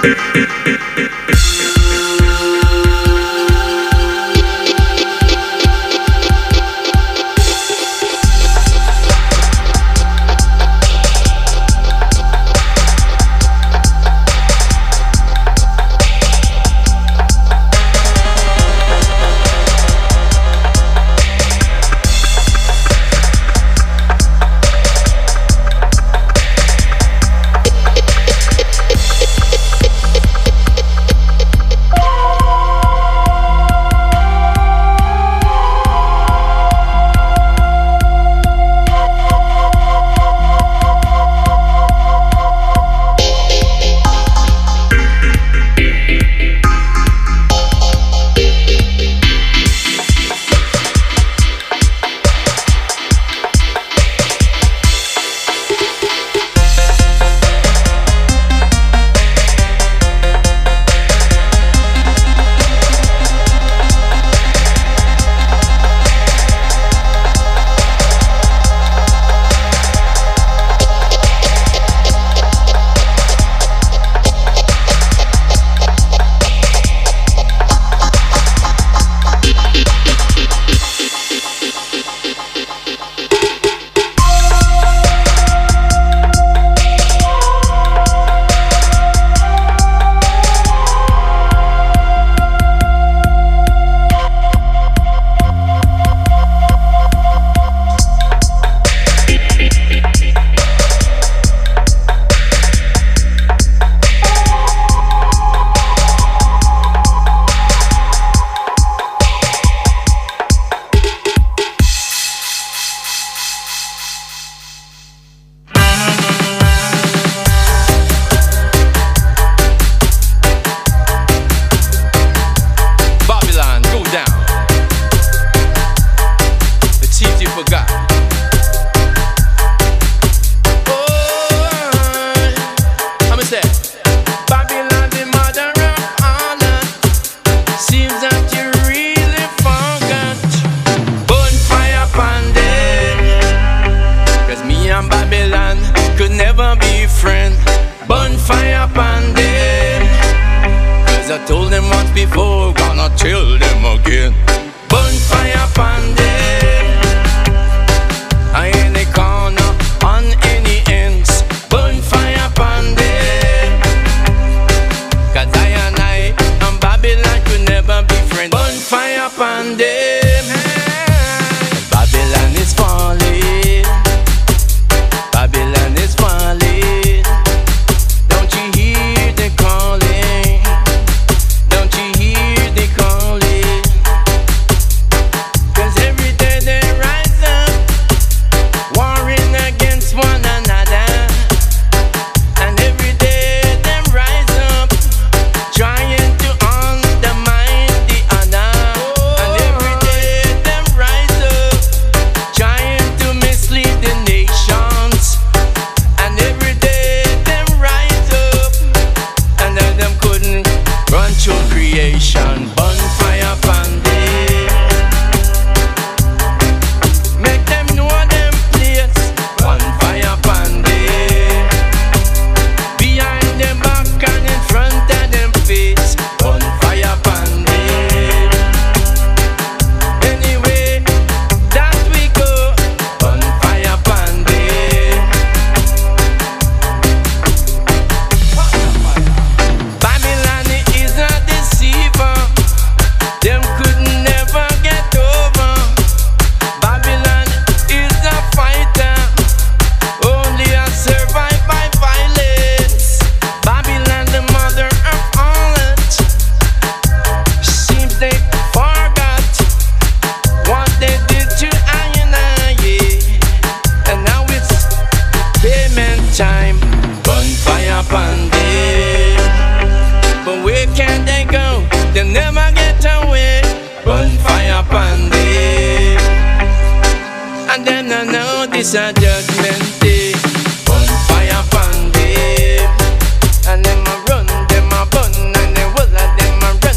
It's a judgment day. Bonfire upon them. And them a run, them a bun, and the whole of them a run.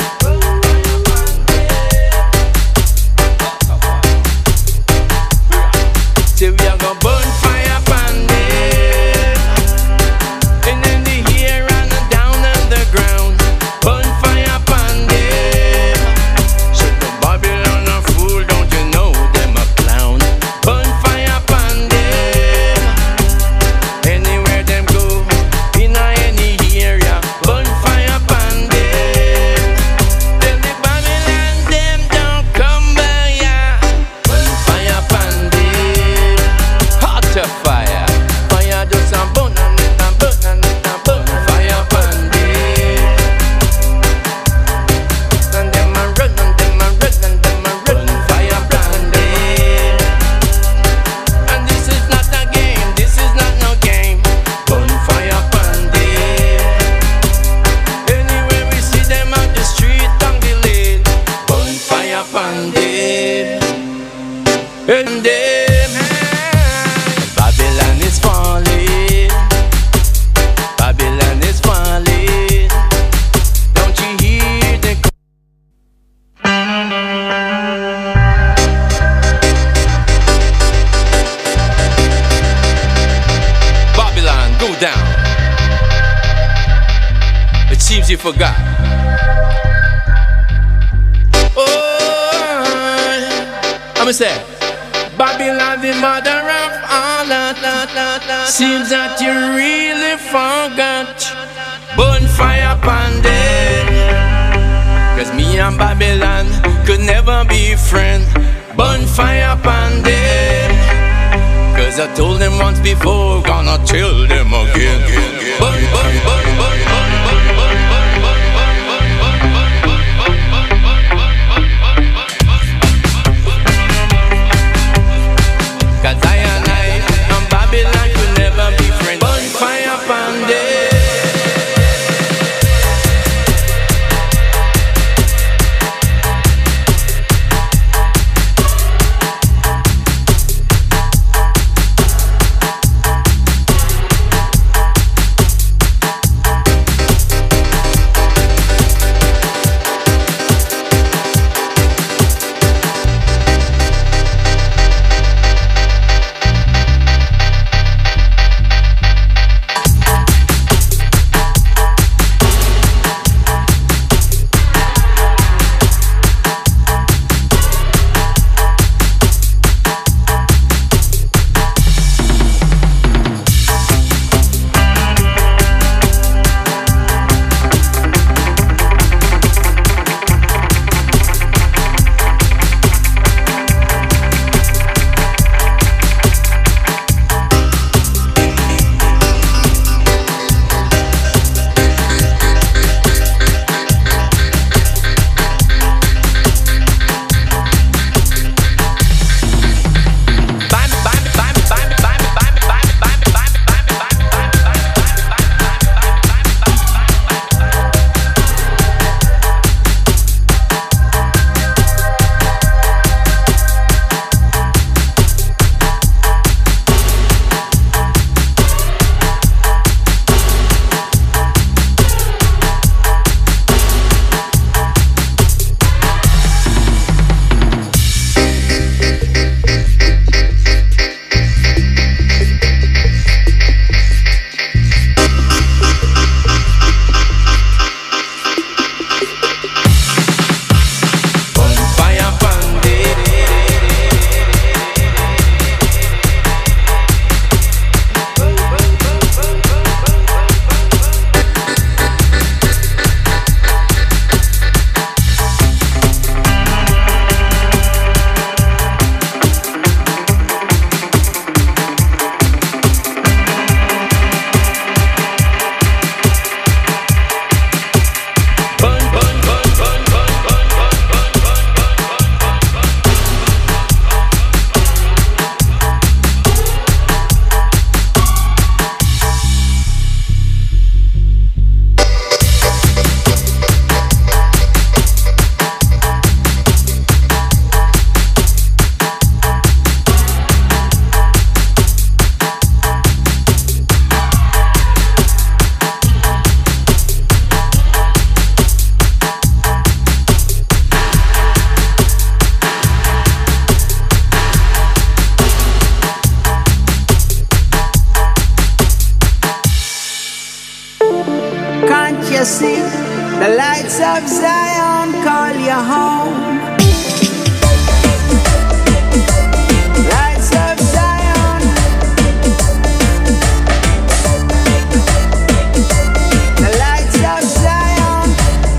So we are gonna bonfire upon them. And then the here and the down seems you forgot. Oh, I'ma say, Babylon, the mother of all that. Seems that you really forgot. Bonfire upon them. 'Cause me and Babylon could never be friends. Bonfire upon them. 'Cause I told them once before, gonna tell them again. Bun, bun, bun, bun, bun, bun, bun, bun, bun, bun. 'Cause I and Babylon could never be friends. Bonfire upon them. you see the lights of Zion call you home. Lights of Zion, the lights of Zion.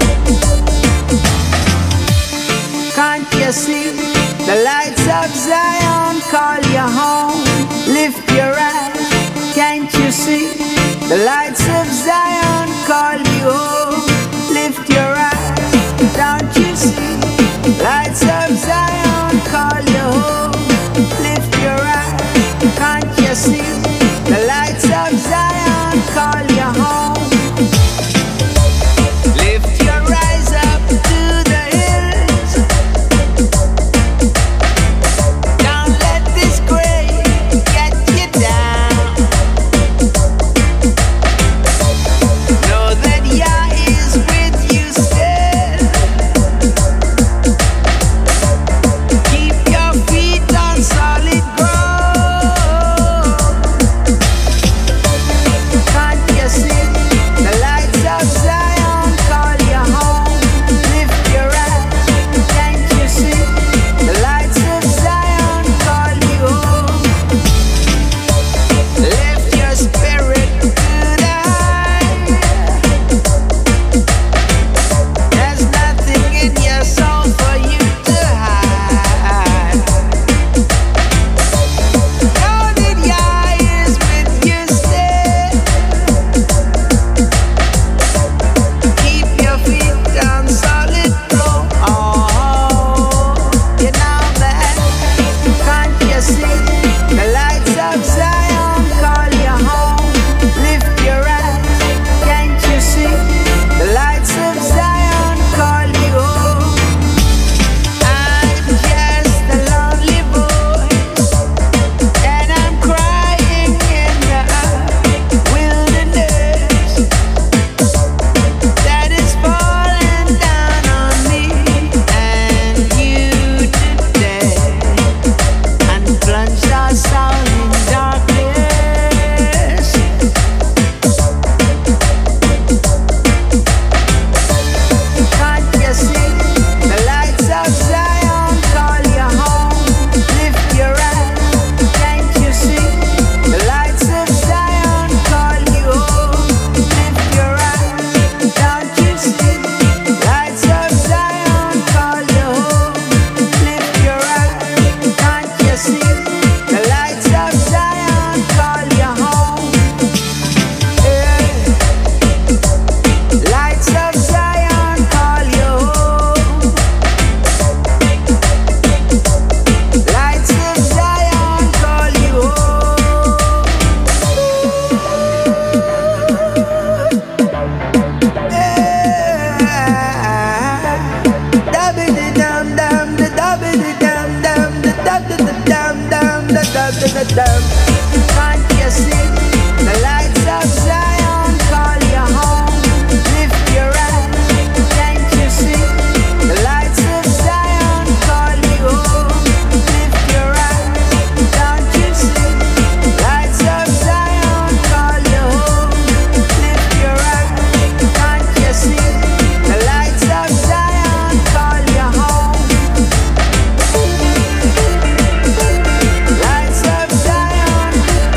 Can't you see the lights of Zion call you home? Lift your eyes, can't you see the lights of Zion call you home? Lift your eyes, don't you see? Lights of Zion call you home. Lift your eyes, can't you see? The lights of Zion call you home. Lift your eyes up to the hills. Don't let this grave get you down. Know that you're Can't you see the lights of Zion call you home? Lift your eyes. Can't you see the lights of Zion call you home? Lift your eyes. Don't you see lights of Zion call you home? Lift your eyes. Can't you see the lights of Zion call you home? Lights of Zion.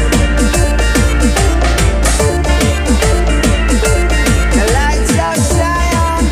The lights of Zion.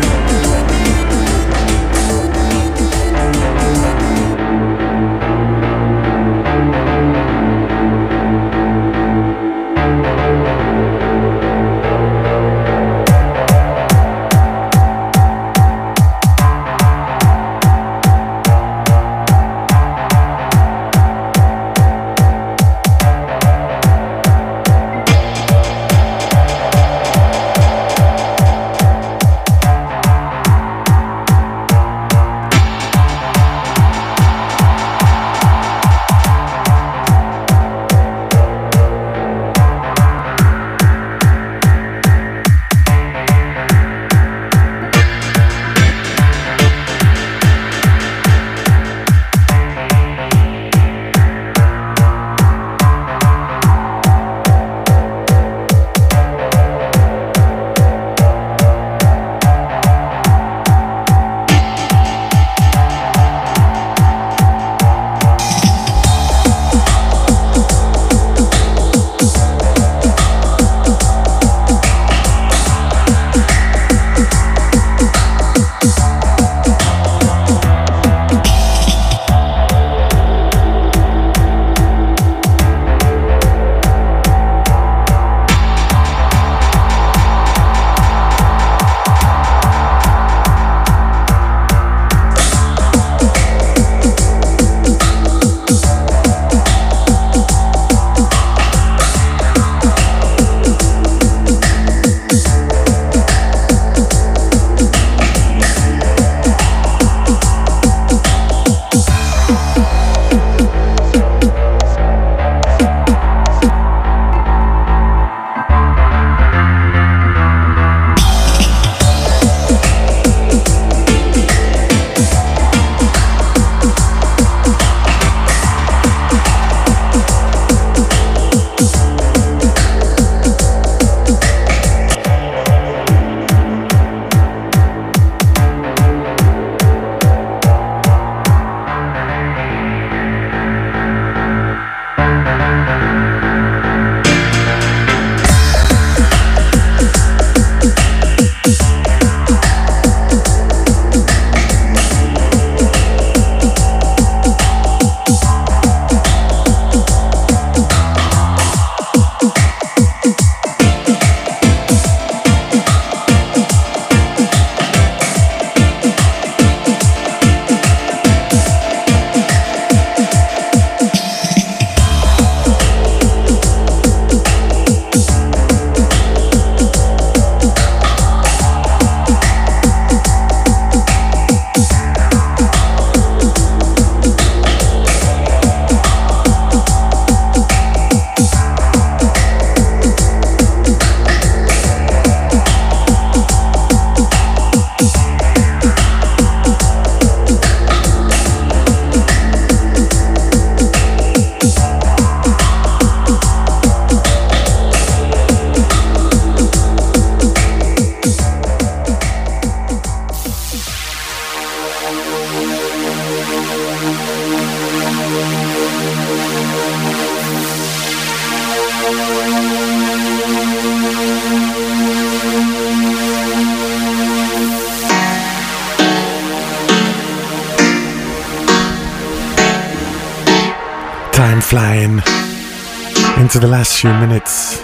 Time flying into the last few minutes.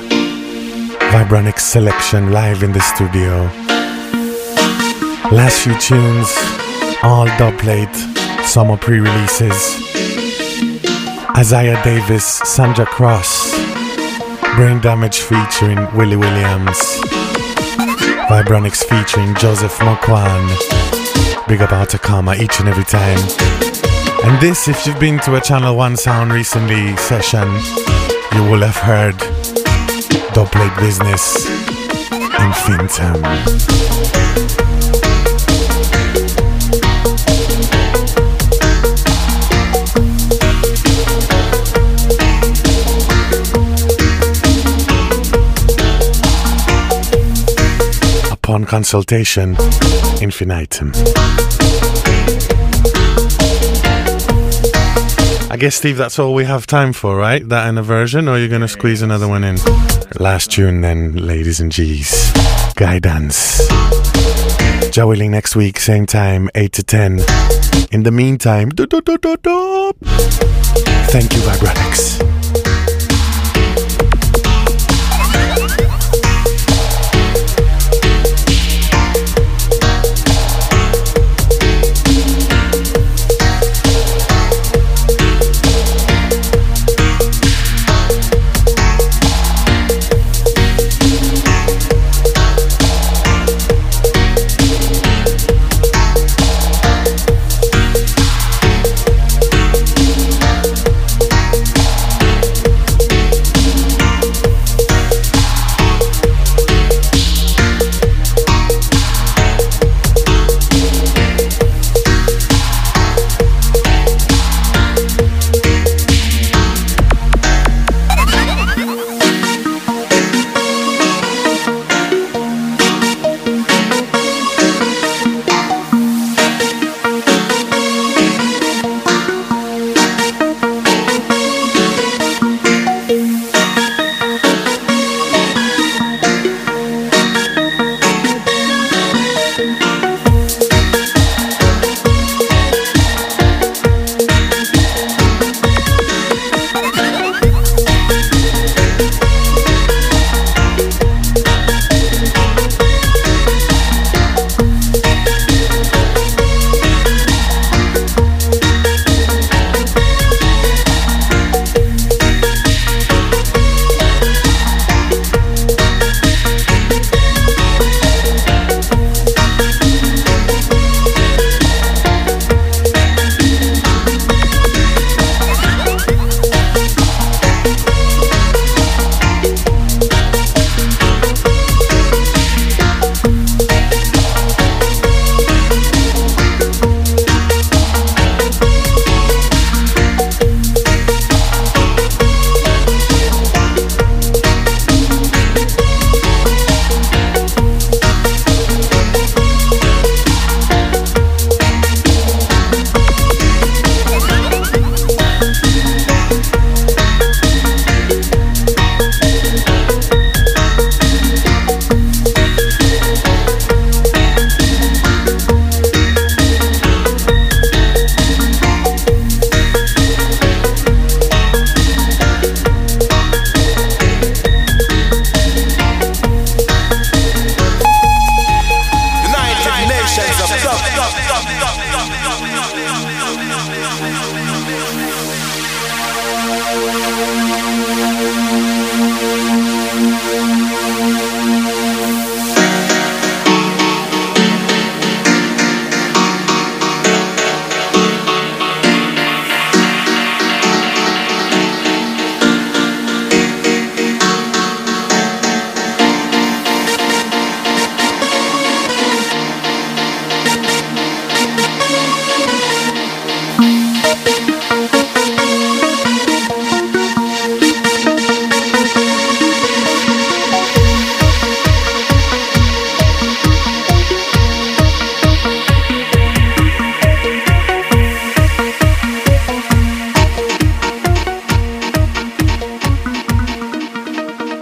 Vibronics selection live in the studio. Last few tunes, all dub plate, summer pre-releases. Isaiah Davis, Sandra Cross, Brain Damage featuring Willie Williams, Vibronics featuring Joseph Mokwan. Big up Atacama each and every time. And this, if you've been to a Channel 1 Sound recently session, you will have heard Dubplate Business in Fintam. Upon consultation, infinitum. I guess, Steve, that's all we have time for, right? That in a version, or you're going to squeeze another one in? Last tune then, ladies and G's. Guidance. Jawilling next week, same time, 8 to 10. In the meantime, thank you, Vibronics.